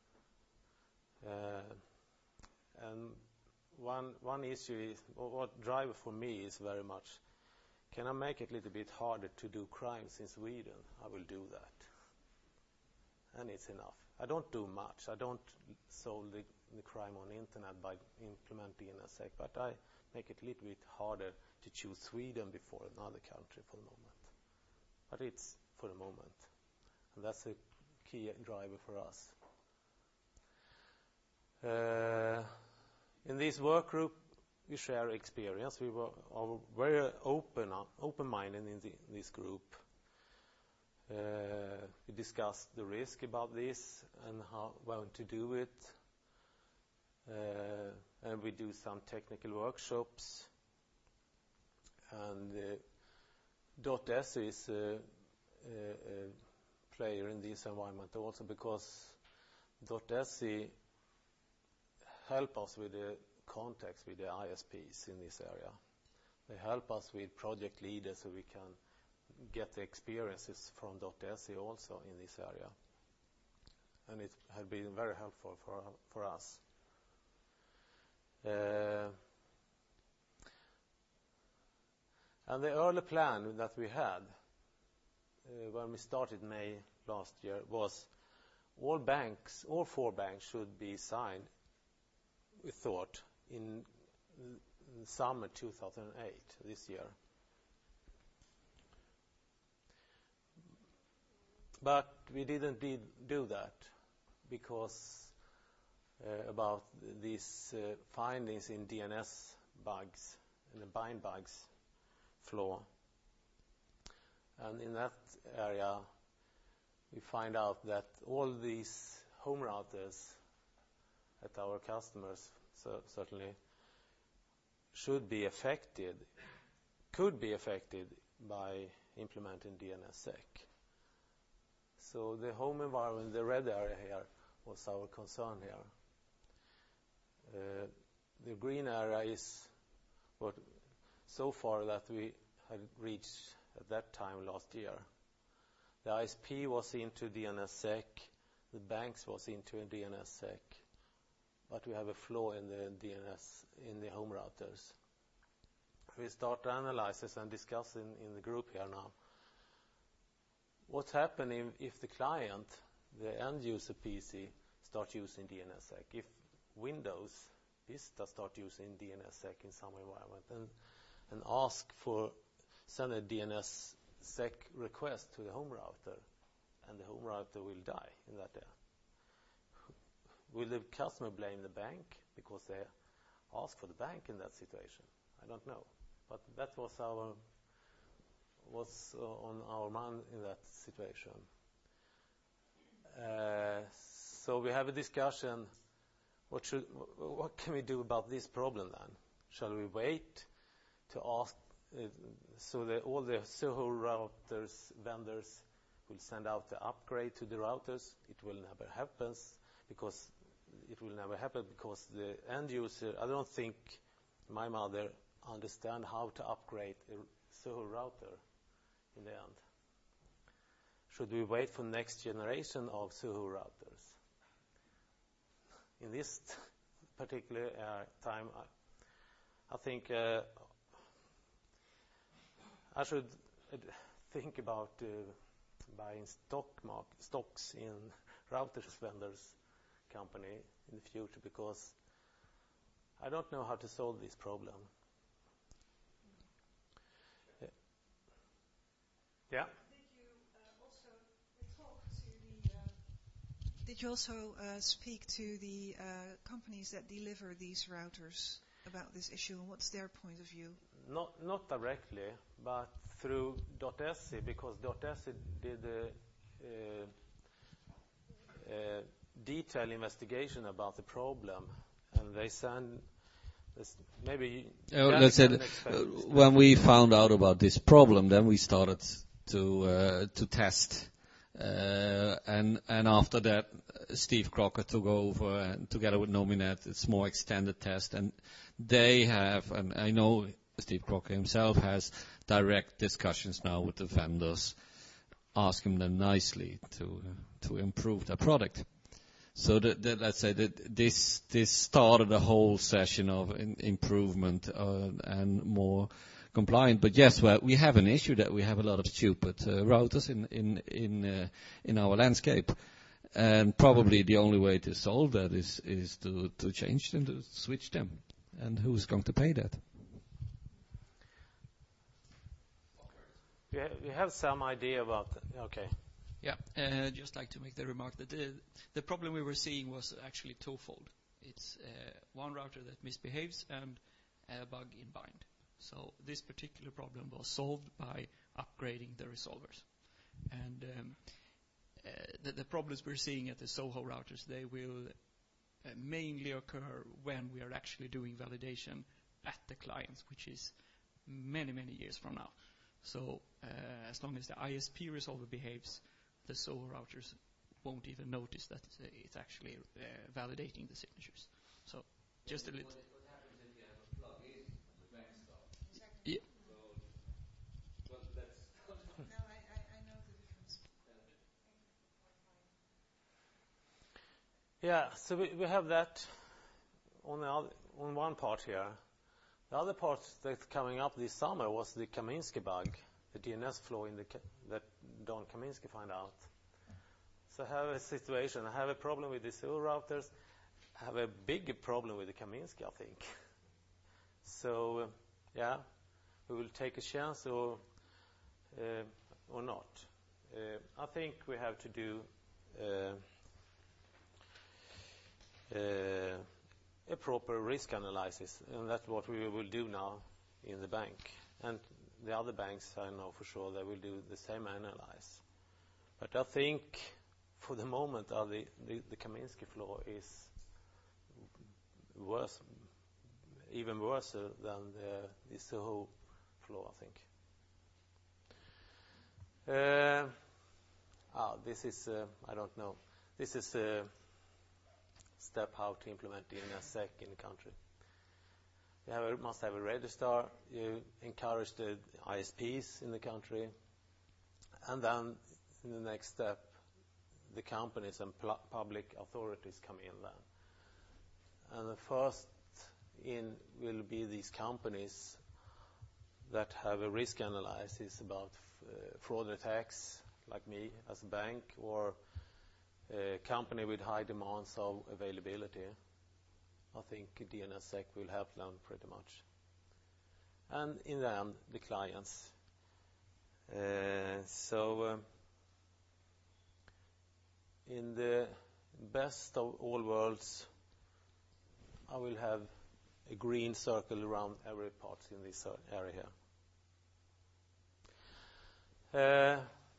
Uh, and one one issue is, what driver for me is very much, can I make it a little bit harder to do crimes in Sweden? I will do that. And it's enough. I don't do much. I don't solve the, the crime on the internet by implementing D N S S E C, but I make it a little bit harder to choose Sweden before another country for the moment. But it's for the moment. And that's a key driver for us. Uh, in this work group, we share experience. We were are very open, open-minded in, the, in this group. Uh, we discussed the risk about this and how well to do it. Uh, and we do some technical workshops. And uh, .se is a, a, a player in this environment also, because .se help us with the contacts with the I S Ps in this area. They help us with project leaders so we can get the experiences from .se also in this area. And it has been very helpful for for us. Uh, and the early plan that we had uh, when we started May last year was all banks, all four banks should be signed, we thought, in summer two thousand eight, this year. But we didn't did, do that because uh, about these uh, findings in D N S bugs, in the bind bugs flaw. And in that area, we find out that all these home routers at our customers so certainly should be affected, could be affected by implementing D N S S E C. So the home environment, the red area here, was our concern here. Uh, the green area is what so far that we had reached at that time last year. The I S P was into D N S S E C, the banks was into D N S S E C, but we have a flaw in the D N S in the home routers. We start to analyze this and discuss in, in the group here now. What's happening if the client, the end user P C, start using D N S S E C? If Windows, Vista start using D N S S E C in some environment and, and ask for, send a D N S S E C request to the home router, and the home router will die in that area. Will the customer blame the bank because they ask for the bank in that situation? I don't know. But that was our was uh, on our mind in that situation. Uh, so we have a discussion. What should, what can we do about this problem then? Shall we wait to ask uh, so that all the Soho routers vendors will send out the upgrade to the routers? It will never happen because it will never happen because the end user, I don't think my mother understand how to upgrade a Soho router in the end. Should we wait for next generation of Soho routers? In this particular uh, time, I, I think uh, I should uh, think about uh, buying stock mark, stocks in routers vendors company in the future, because I don't know how to solve this problem. Yeah. Did you uh, also talk to the? Uh, did you also uh, speak to the uh, companies that deliver these routers about this issue, and what's their point of view? Not not directly, but through .se, because .se did a uh, uh, detailed investigation about the problem, and they send. Maybe uh, let's say uh, when we found out about this problem, then we started to uh, to test Uh, and and after that, Steve Crocker took over, and together with Nominet, it's more extended test, and they have, and I know Steve Crocker himself has direct discussions now with the vendors, asking them nicely to uh, to improve their product. So that, that let's say that this this started a whole session of in, improvement uh, and more compliant. But yes, well, we have an issue that we have a lot of stupid uh, routers in in in uh, in our landscape, and probably the only way to solve that is is to to change them, to switch them, and who's going to pay that? You have, you have some idea about that. Okay. Yeah, uh, just like to make the remark that the, the problem we were seeing was actually twofold. It's uh, one router that misbehaves and a bug in bind. So this particular problem was solved by upgrading the resolvers. And um, uh, the, the problems we're seeing at the Soho routers, they will uh, mainly occur when we are actually doing validation at the clients, which is many, many years from now. So uh, as long as the I S P resolver behaves, the Soho routers won't even notice that it's, uh, it's actually uh, validating the signatures. So just a little. What happens if you have a plug-in with Backstar? Yeah. So, well, that's No, I, I, I know the difference. Yeah, so we, we have that on the other, on one part here. The other part that's coming up this summer was the Kaminsky bug, the D N S flaw in the that Don Kaminsky found out. So I have a situation. I have a problem with the Soho routers. I have a bigger problem with the Kaminsky, I think. So, uh, yeah, we will take a chance or uh, or not. Uh, I think we have to do uh, uh, a proper risk analysis, and that's what we will do now in the bank. And the other banks, I know for sure, they will do the same analysis. But I think, for the moment, uh, the, the, the Kaminsky flaw is worse, even worse than the, the Soho flaw, I think. Uh, ah, this is, uh, I don't know, this is a step how to implement D N S sec in the country. You have a, must have a registrar. You encourage the I S Ps in the country. And then, in the next step, the companies and pl- public authorities come in then. And the first in will be these companies that have a risk analysis about f- uh, fraud attacks, like me as a bank, or a company with high demands of availability. I think D N S sec will help them pretty much. And in the end, the clients. Uh, so, um, in the best of all worlds, I will have a green circle around every part in this area. Uh,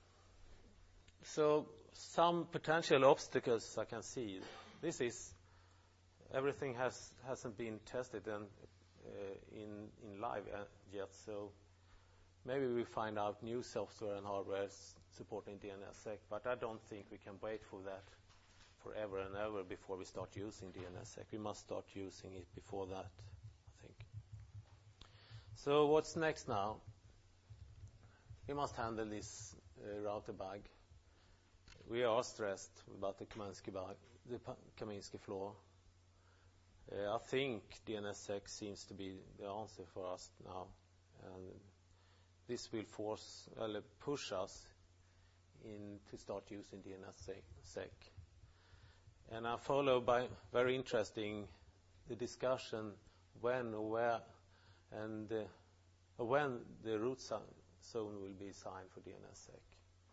so, some potential obstacles I can see. This is everything has hasn't been tested and uh, in in live uh, yet. So maybe we find out new software and hardware supporting D N S sec. But I don't think we can wait for that forever and ever before we start using D N S sec. We must start using it before that, I think. So what's next now? We must handle this uh, router bug. We are stressed about the Kaminsky bug, the Kaminsky flaw. Uh, I think D N S sec seems to be the answer for us now, and this will force, well, push us in to start using D N S sec. And I follow by very interesting the discussion when or where and uh, when the root zone will be signed for D N S sec.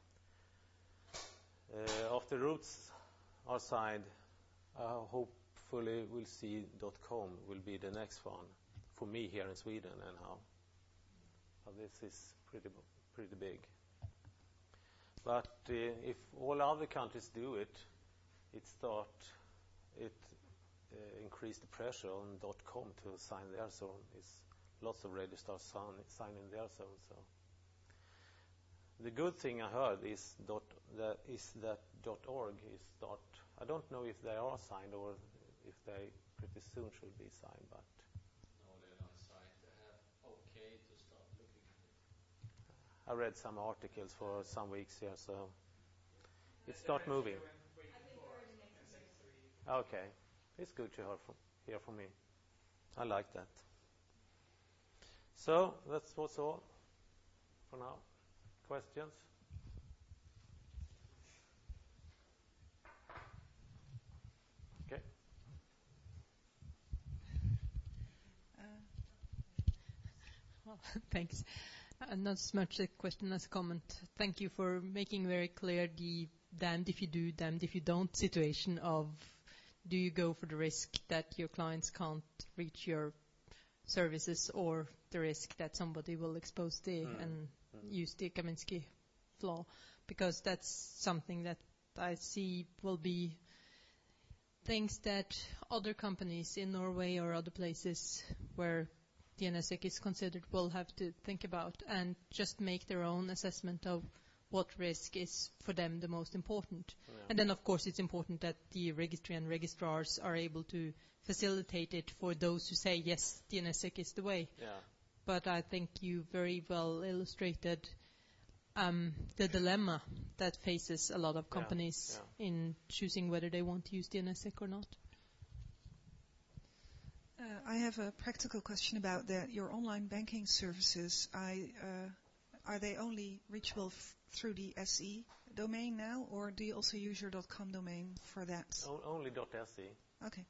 Uh, after roots are signed, I hopefully we'll see .com will be the next one for me here in Sweden anyhow. But this is pretty pretty big. But uh, if all other countries do it, it start it uh, increase the pressure on .com to sign their zone. It's lots of registrars sign, signing their zone. So the good thing I heard is dot, that is that .org is not. I don't know if they are signed or if they pretty soon should be signed, but. No, they're not signed. They have okay to start looking at it. I read some articles for some weeks here, so it's not moving. Okay, it's good to hear from, hear from me. I like that. So that's what's all for now. Questions? Okay. Uh, well, thanks. Uh, not as much a question as a comment. Thank you for making very clear the damned if you do, damned if you don't situation of do you go for the risk that your clients can't reach your services or the risk that somebody will expose the mm. and mm. use the Kaminsky flaw, because that's something that I see will be things that other companies in Norway or other places where D N S S E C is considered will have to think about and just make their own assessment of what risk is for them the most important. Yeah. And then, of course, it's important that the registry and registrars are able to facilitate it for those who say, yes, D N S S E C is the way. Yeah. But I think you very well illustrated um, the dilemma that faces a lot of companies yeah. Yeah. in choosing whether they want to use D N S S E C or not. Uh, I have a practical question about that. Your online banking services, I, uh, are they only reachable f- through the S E domain now, or do you also use your .com domain for that? O- only .se. Okay.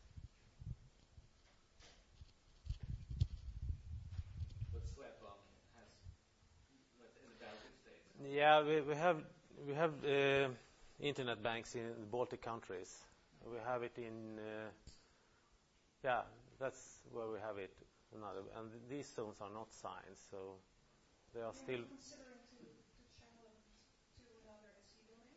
But Swedbank has, but in the Baltic states. Yeah, we, we have we have uh, internet banks in the Baltic countries. We have it in. Uh, yeah, that's where we have it. Another, and these zones are not signed, so they are still. Considering to, to channel them to another S E domain?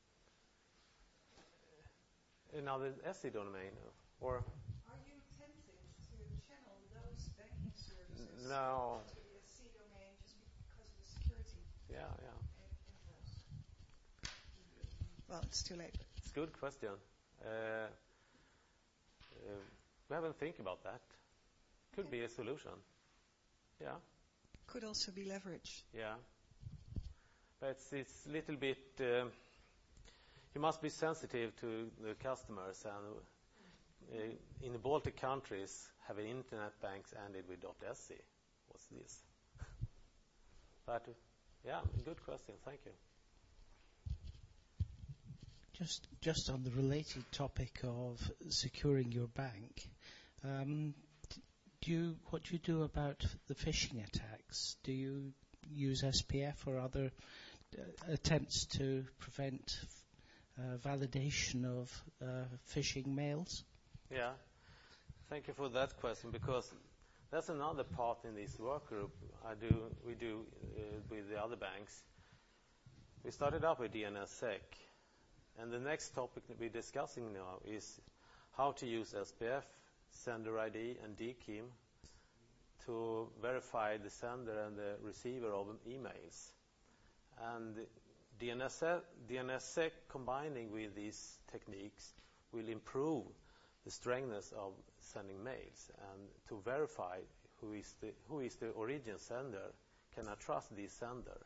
Another S E domain, or? Are you tempted to channel those banking services no. to the S E domain just because of the security? Yeah, yeah. Interest? Well, it's too late. It's a good question. Uh, uh, we haven't think about that. Could okay. be a solution. Yeah. Could also be leverage. Yeah. But it's, it's a little bit. Uh, you must be sensitive to the customers, and uh, in the Baltic countries, having internet banks ended with .se. What's this? But yeah, good question. Thank you. Just, just on the related topic of securing your bank, um, do you, what do you do about the phishing attacks? Do you use S P F or other uh, attempts to prevent uh, validation of uh, phishing mails? Yeah, thank you for that question, because that's another part in this work group I do. We do uh, with the other banks. We started up with D N S S E C. And the next topic that we're discussing now is how to use S P F, sender I D, and D K I M to verify the sender and the receiver of emails. And D N S S S E C combining with these techniques will improve the strengthness of sending mails, and to verify who is the who is the origin sender. Can I trust this sender?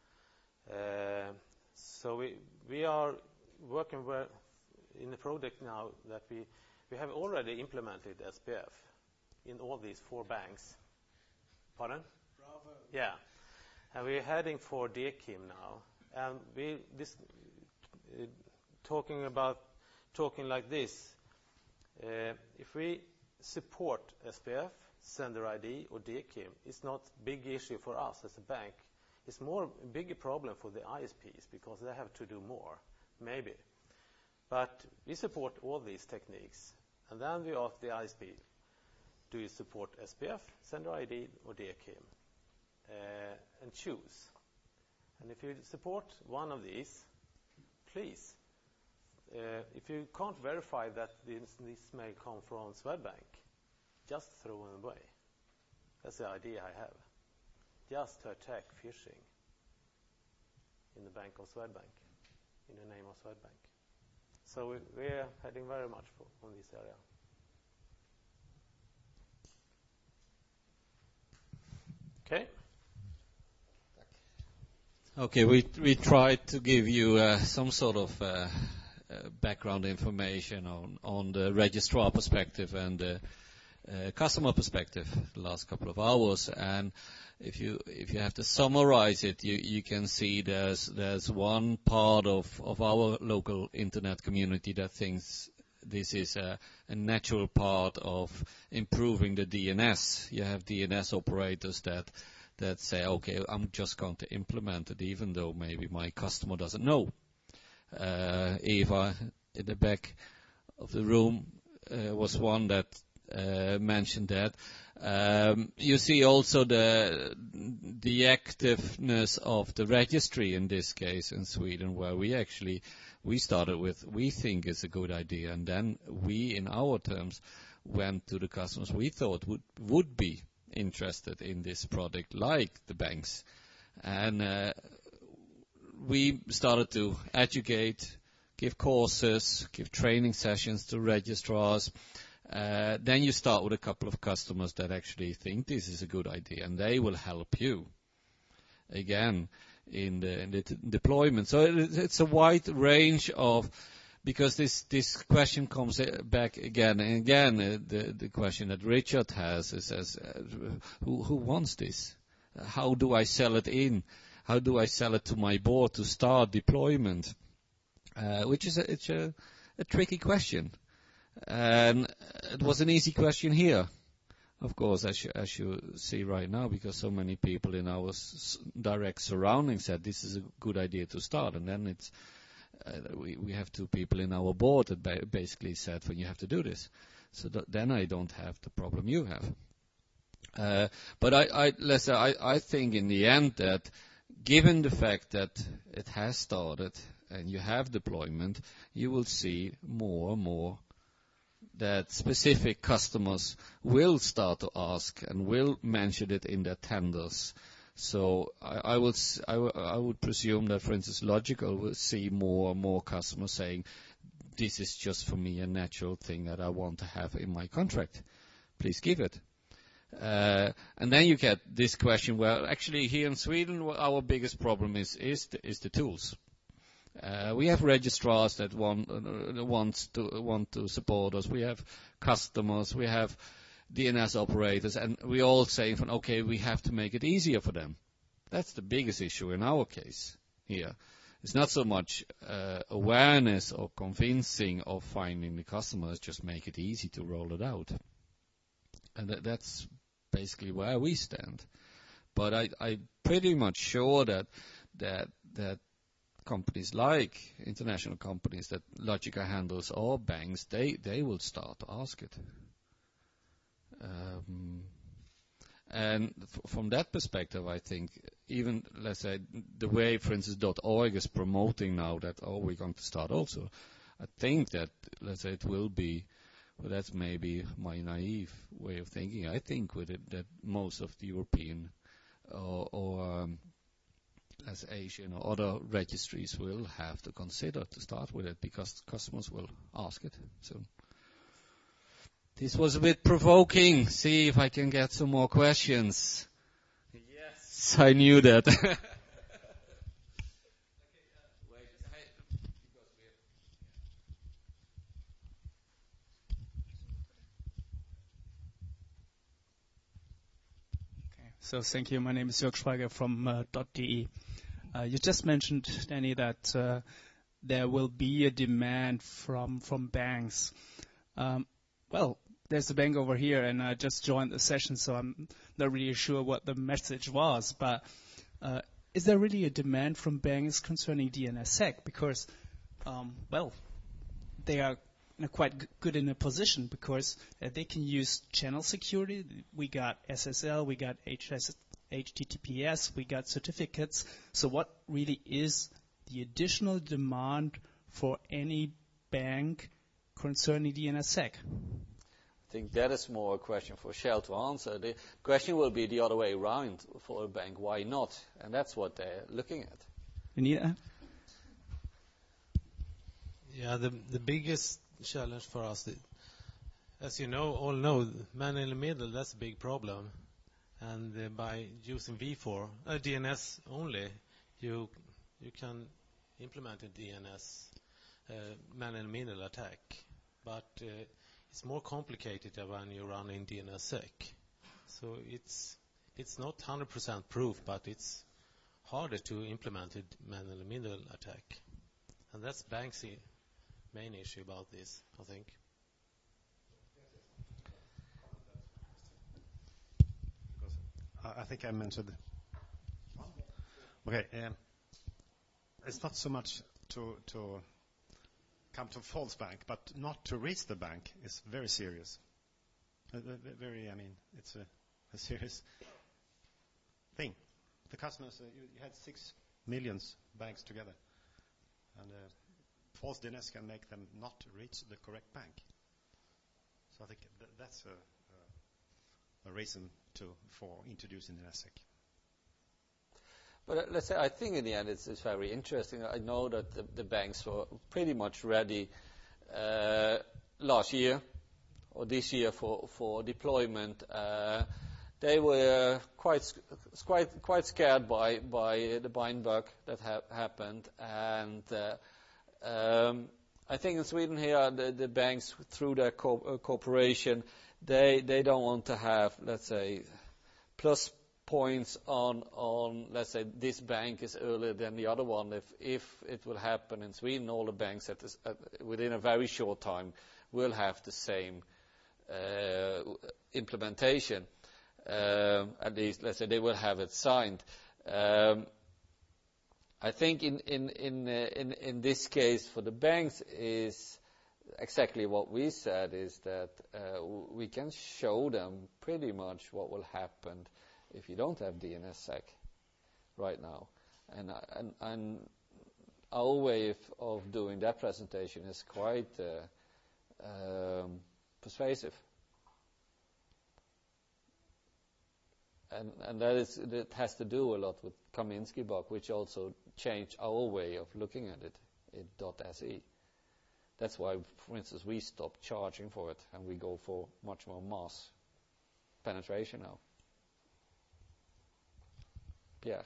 Uh, so we we are working in a project now that we, we have already implemented S P F in all these four banks. Pardon? Bravo. Yeah. And we're heading for D K I M now. And we this uh, talking about talking like this. Uh, if we support S P F, sender I D, or D K I M, it's not a big issue for us as a bank. It's more a bigger problem for the I S Ps, because they have to do more. Maybe. But we support all these techniques. And then we ask the I S P, do you support S P F, sender I D, or D K I M? Uh, and choose. And if you support one of these, please. Uh, if you can't verify that this, this may come from Swedbank, just throw them away. That's the idea I have. Just to attack phishing in the bank of Swedbank. in the name of Swedbank. So we, we are heading very much for, on this area. Okay. Okay, we we tried to give you uh, some sort of uh, uh, background information on on the registrar perspective and the uh, customer perspective the last couple of hours. And if you if you have to summarize it, you you can see there's there's one part of of our local internet community that thinks this is a, a natural part of improving the D N S. You have D N S operators that that say, okay, I'm just going to implement it, even though maybe my customer doesn't know. Uh, Eva, in the back of the room, uh, was one that uh, mentioned that. Um, you see also the the activeness of the registry in this case in Sweden, where we actually we started with we think it's a good idea, and then we, in our terms, went to the customers we thought would would be interested in this product, like the banks, and uh, we started to educate, give courses, give training sessions to registrars. Uh, then you start with a couple of customers that actually think this is a good idea, and they will help you again in the, in the t- deployment. So it, it's a wide range of. Because this, this question comes back again and again, uh, the, the question that Richard has is, as, uh, who, who wants this? How do I sell it in? How do I sell it to my board to start deployment? Uh, which is a, it's a, a tricky question. And it was an easy question here, of course, as you, as you see right now, because so many people in our s- direct surroundings said this is a good idea to start, and then it's Uh, we, we have two people in our board that ba- basically said, well, you have to do this. So th- then I don't have the problem you have. Uh, but I, I, let's say, I, I think in the end that given the fact that it has started and you have deployment, you will see more and more that specific customers will start to ask and will mention it in their tenders. So I, I would I, w- I would presume that, for instance, Logical will see more and more customers saying, "This is just for me a natural thing that I want to have in my contract. Please give it." Uh, and then you get this question where actually here in Sweden our biggest problem is is the, is the tools. Uh, we have registrars that want uh, wants to want to support us. We have customers. We have D N S operators, and we all say, okay, we have to make it easier for them. That's the biggest issue in our case here. It's not so much uh, awareness or convincing of finding the customers, just make it easy to roll it out. And that, that's basically where we stand. But I, I'm pretty much sure that that that companies like international companies that Logica handles or banks, they, they will start to ask it. Um, and f- from that perspective, I think even, let's say, the way, for instance, .org is promoting now that, oh, we're going to start also, I think that, let's say, it will be, well, that's maybe my naive way of thinking. I think with it that most of the European or, or um, as Asian or other registries will have to consider to start with it because customers will ask it soon. This was a bit provoking. See if I can get some more questions. Yes, I knew that. So thank you. My name is Jörg Schweiger from uh, .de. Uh, you just mentioned, Danny, that uh, there will be a demand from from banks. Um, well, there's a bank over here, and I just joined the session, so I'm not really sure what the message was. But uh, is there really a demand from banks concerning D N S S E C? Because, um, well, they are you know, quite g- good in a position because uh, they can use channel security. We got S S L, we got H T T P S, we got certificates. So what really is the additional demand for any bank concerning D N S S E C? I think that is more a question for Shell to answer. The question will be the other way around for a bank. Why not? And that's what they're looking at. Anita? Yeah, the the biggest challenge for us, is, as you know, all know, man in the middle, that's a big problem. And uh, by using V four, uh, D N S only, you you can implement a D N S uh, man in the middle attack. But uh, it's more complicated when you're running D N S sec. So it's it's not one hundred percent proof, but it's harder to implement a man in the middle attack. And that's Banks' main issue about this, I think. I think I mentioned. Okay, um, it's not so much to to come to false bank, but not to reach the bank is very serious. Uh, very, I mean, it's a, a serious thing. The customers, uh, you, you had six millions banks together, and uh, false D N S can make them not reach the correct bank. So I think th- that's a, a, a reason to for introducing D N S sec. But uh, let's say, I think in the end it's, it's very interesting. I know that the, the banks were pretty much ready uh, last year or this year for, for deployment. Uh, they were quite quite quite scared by by the bind bug that ha- happened, and uh, um, I think in Sweden here the, the banks through their co- uh, cooperation they they don't want to have, let's say, plus points on on let's say this bank is earlier than the other one. If if it will happen in Sweden, all the banks at this, at, within a very short time will have the same uh, implementation. Um, at least, let's say, they will have it signed. Um, I think in in in, uh, in in this case for the banks is exactly what we said, is that uh, we can show them pretty much what will happen if you don't have D N S sec right now, and and, and our way of, of doing that presentation is quite uh, um, persuasive. And, and that is that has to do a lot with Kaminsky bug, which also changed our way of looking at it in .se. That's why, for instance, we stopped charging for it and we go for much more mass penetration now. Pierre.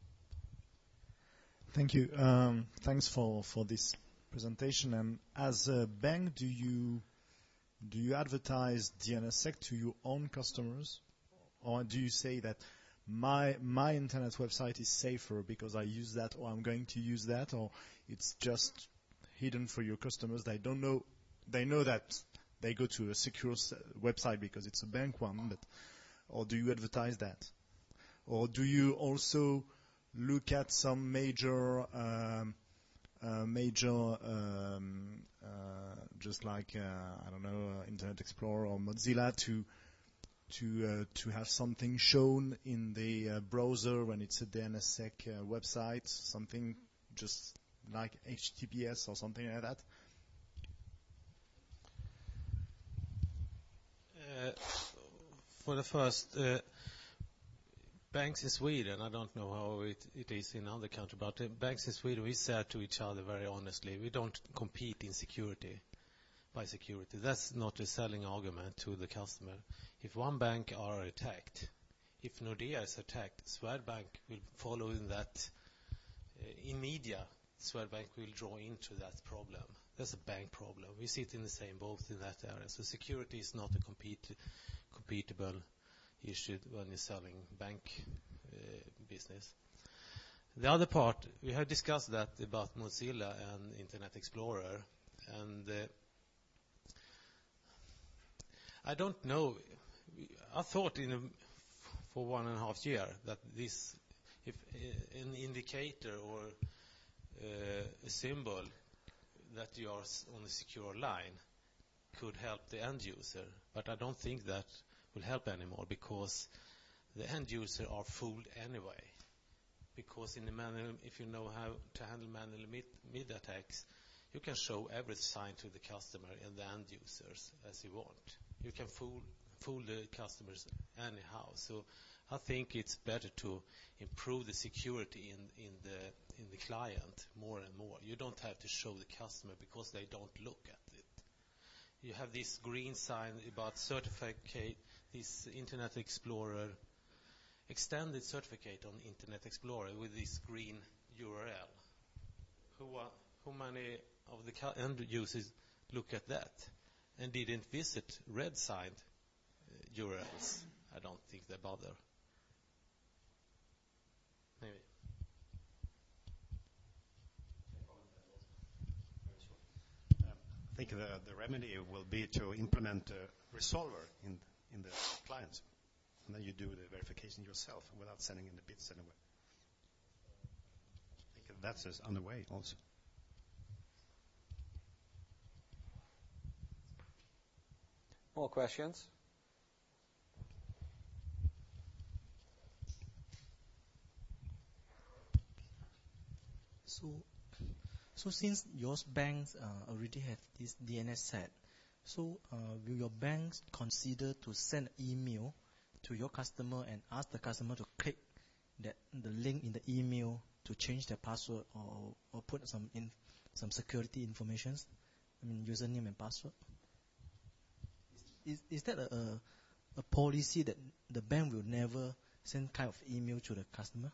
Thank you. Um, thanks for, for this presentation. And as a bank, do you do you advertise D N S sec to your own customers? Or do you say that my my internet website is safer because I use that, or I'm going to use that, or it's just hidden for your customers? They don't know. They know that they go to a secure website because it's a bank one, but or do you advertise that? Or do you also look at some major um, uh, major um, uh, just like uh, I don't know uh, Internet Explorer or Mozilla to to uh, to have something shown in the uh, browser when it's a D N S sec uh, website, something just like H T T P S or something like that? Uh, for the first, uh, banks in Sweden, I don't know how it, it is in other countries, but uh, banks in Sweden, we said to each other very honestly, we don't compete in security. By security. That's not a selling argument to the customer. If one bank are attacked, if Nordea is attacked, Swedbank will follow in that. Uh, in media, Swedbank will draw into that problem. That's a bank problem. We sit in the same boat in that area. So security is not a compete, competable issue when you're selling bank uh, business. The other part, we have discussed that about Mozilla and Internet Explorer, and uh, I don't know. I thought in a, for one and a half year that this, if uh, an indicator or uh, a symbol that you are on a secure line could help the end user, but I don't think that will help anymore because the end user are fooled anyway. Because in the manual, if you know how to handle manual mid, mid attacks, you can show every sign to the customer and the end users as you want. You can fool fool the customers anyhow. So I think it's better to improve the security in, in the in the client more and more. You don't have to show the customer because they don't look at it. You have this green sign about certificate, this Internet Explorer, extended certificate on Internet Explorer with this green U R L. Who, are, how many of the end users look at that and didn't visit red signed uh, U R Ls? I don't think they bother. Maybe. I think the, the remedy will be to implement a resolver in, in the client. And then you do the verification yourself without sending in the bits anyway. I think that's on the way also. More questions? So, so since your banks uh, already have this D N S set, so uh, will your banks consider to send email to your customer and ask the customer to click that the link in the email to change their password or or put some in some security information, I mean username and password? Is is that a, a a policy that the bank will never send kind of email to the customer?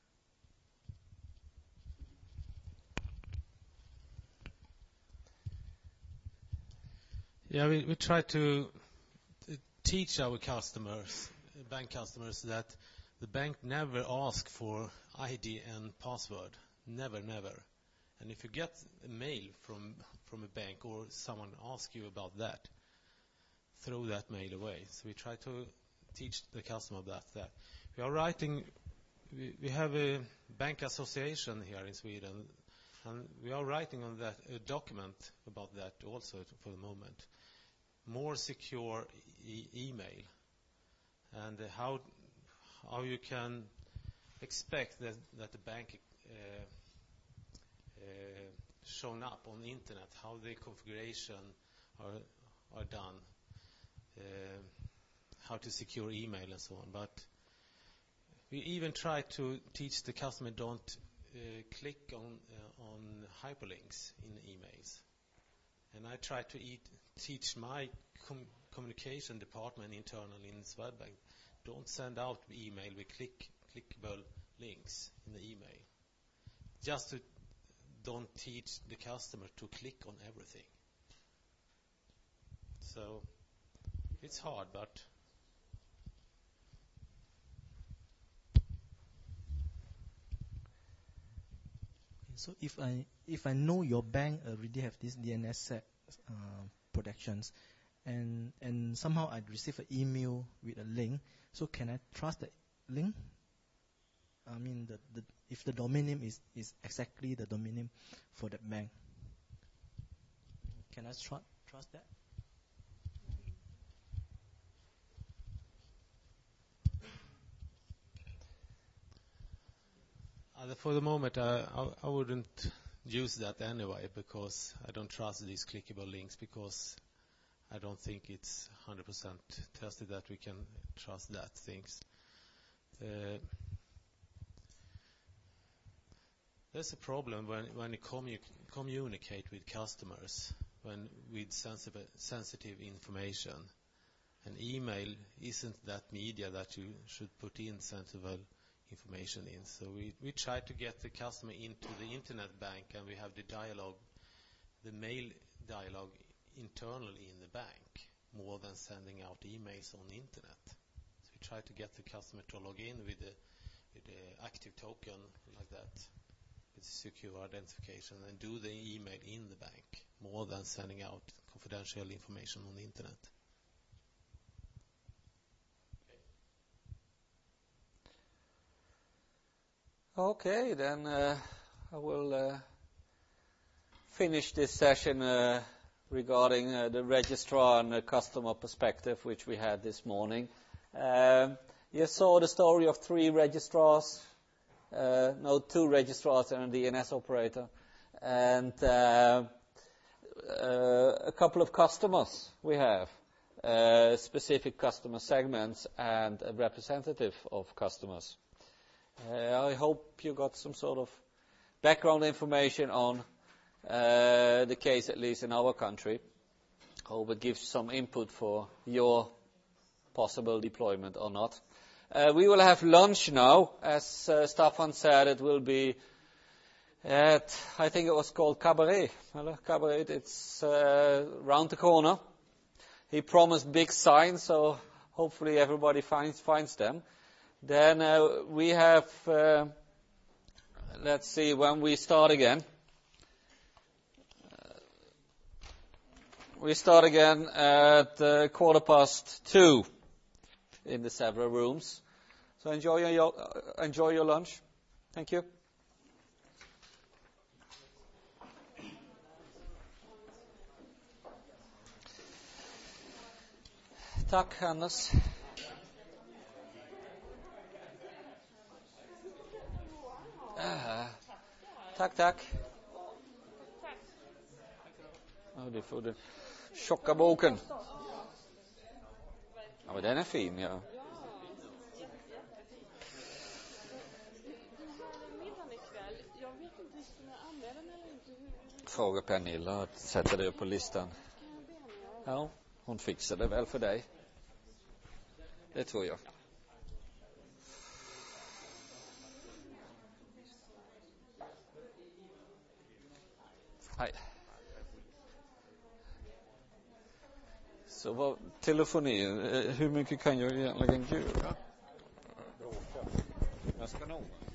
Yeah, we, we try to teach our customers, bank customers, that the bank never asks for I D and password. Never, never. And if you get a mail from from a bank or someone asks you about that, throw that mail away. So we try to teach the customer about that. We are writing, we, we have a bank association here in Sweden, and we are writing on that a document about that also for the moment. More secure e- email, and uh, how how you can expect that that the bank uh, uh, shown up on the internet, how the configuration are are done, uh, how to secure email and so on. But we even try to teach the customer don't uh, click on uh, on hyperlinks in emails. And I try to eat, teach my com- communication department internally in Swedbank, don't send out email with click, clickable links in the email. Just to don't teach the customer to click on everything. So it's hard, but so if I if I know your bank already have this D N S set uh, protections, and and somehow I receive an email with a link, so can I trust the link? I mean, the, the if the domain name is, is exactly the domain name for that bank, can I tr- trust that? Uh, for the moment, uh, I, I wouldn't use that anyway, because I don't trust these clickable links, because I don't think it's one hundred percent tested that we can trust that things. Uh, there's a problem when, when you commu- communicate with customers, when with sensitive, sensitive information. An email isn't that media that you should put in sensitive information in. So we, we try to get the customer into the internet bank, and we have the dialogue, the mail dialogue internally in the bank, more than sending out emails on the internet. So we try to get the customer to log in with the, with the active token like that, with secure identification, and do the email in the bank, more than sending out confidential information on the internet. Okay, then uh, I will uh, finish this session uh, regarding uh, the registrar and the customer perspective, which we had this morning. Um, you saw the story of three registrars, uh, no, two registrars and a D N S operator, and uh, uh, a couple of customers we have. uh, specific customer segments and a representative of customers. Uh, I hope you got some sort of background information on uh, the case, at least in our country. Hope it gives some input for your possible deployment or not. Uh, we will have lunch now. As uh, Staffan said, it will be at, I think it was called Cabaret. Hello, Cabaret, it's uh, round the corner. He promised big signs, so hopefully everybody finds, finds them. Then uh, we have, uh, let's see, when we start again. Uh, we start again at uh, quarter past two in the several rooms. So enjoy your, uh, enjoy your lunch. Thank you. Tack, Hannes. Ah, tack, tack. Ja, du får den tjocka boken. Ja, men den är fin, ja. Fråga Pernilla att sätta det upp på listan. Ja, hon fixar det väl för dig. Det tror jag. Hej. Så vad telefoni, hur mycket kan jag egentligen göra? Jag ska nog.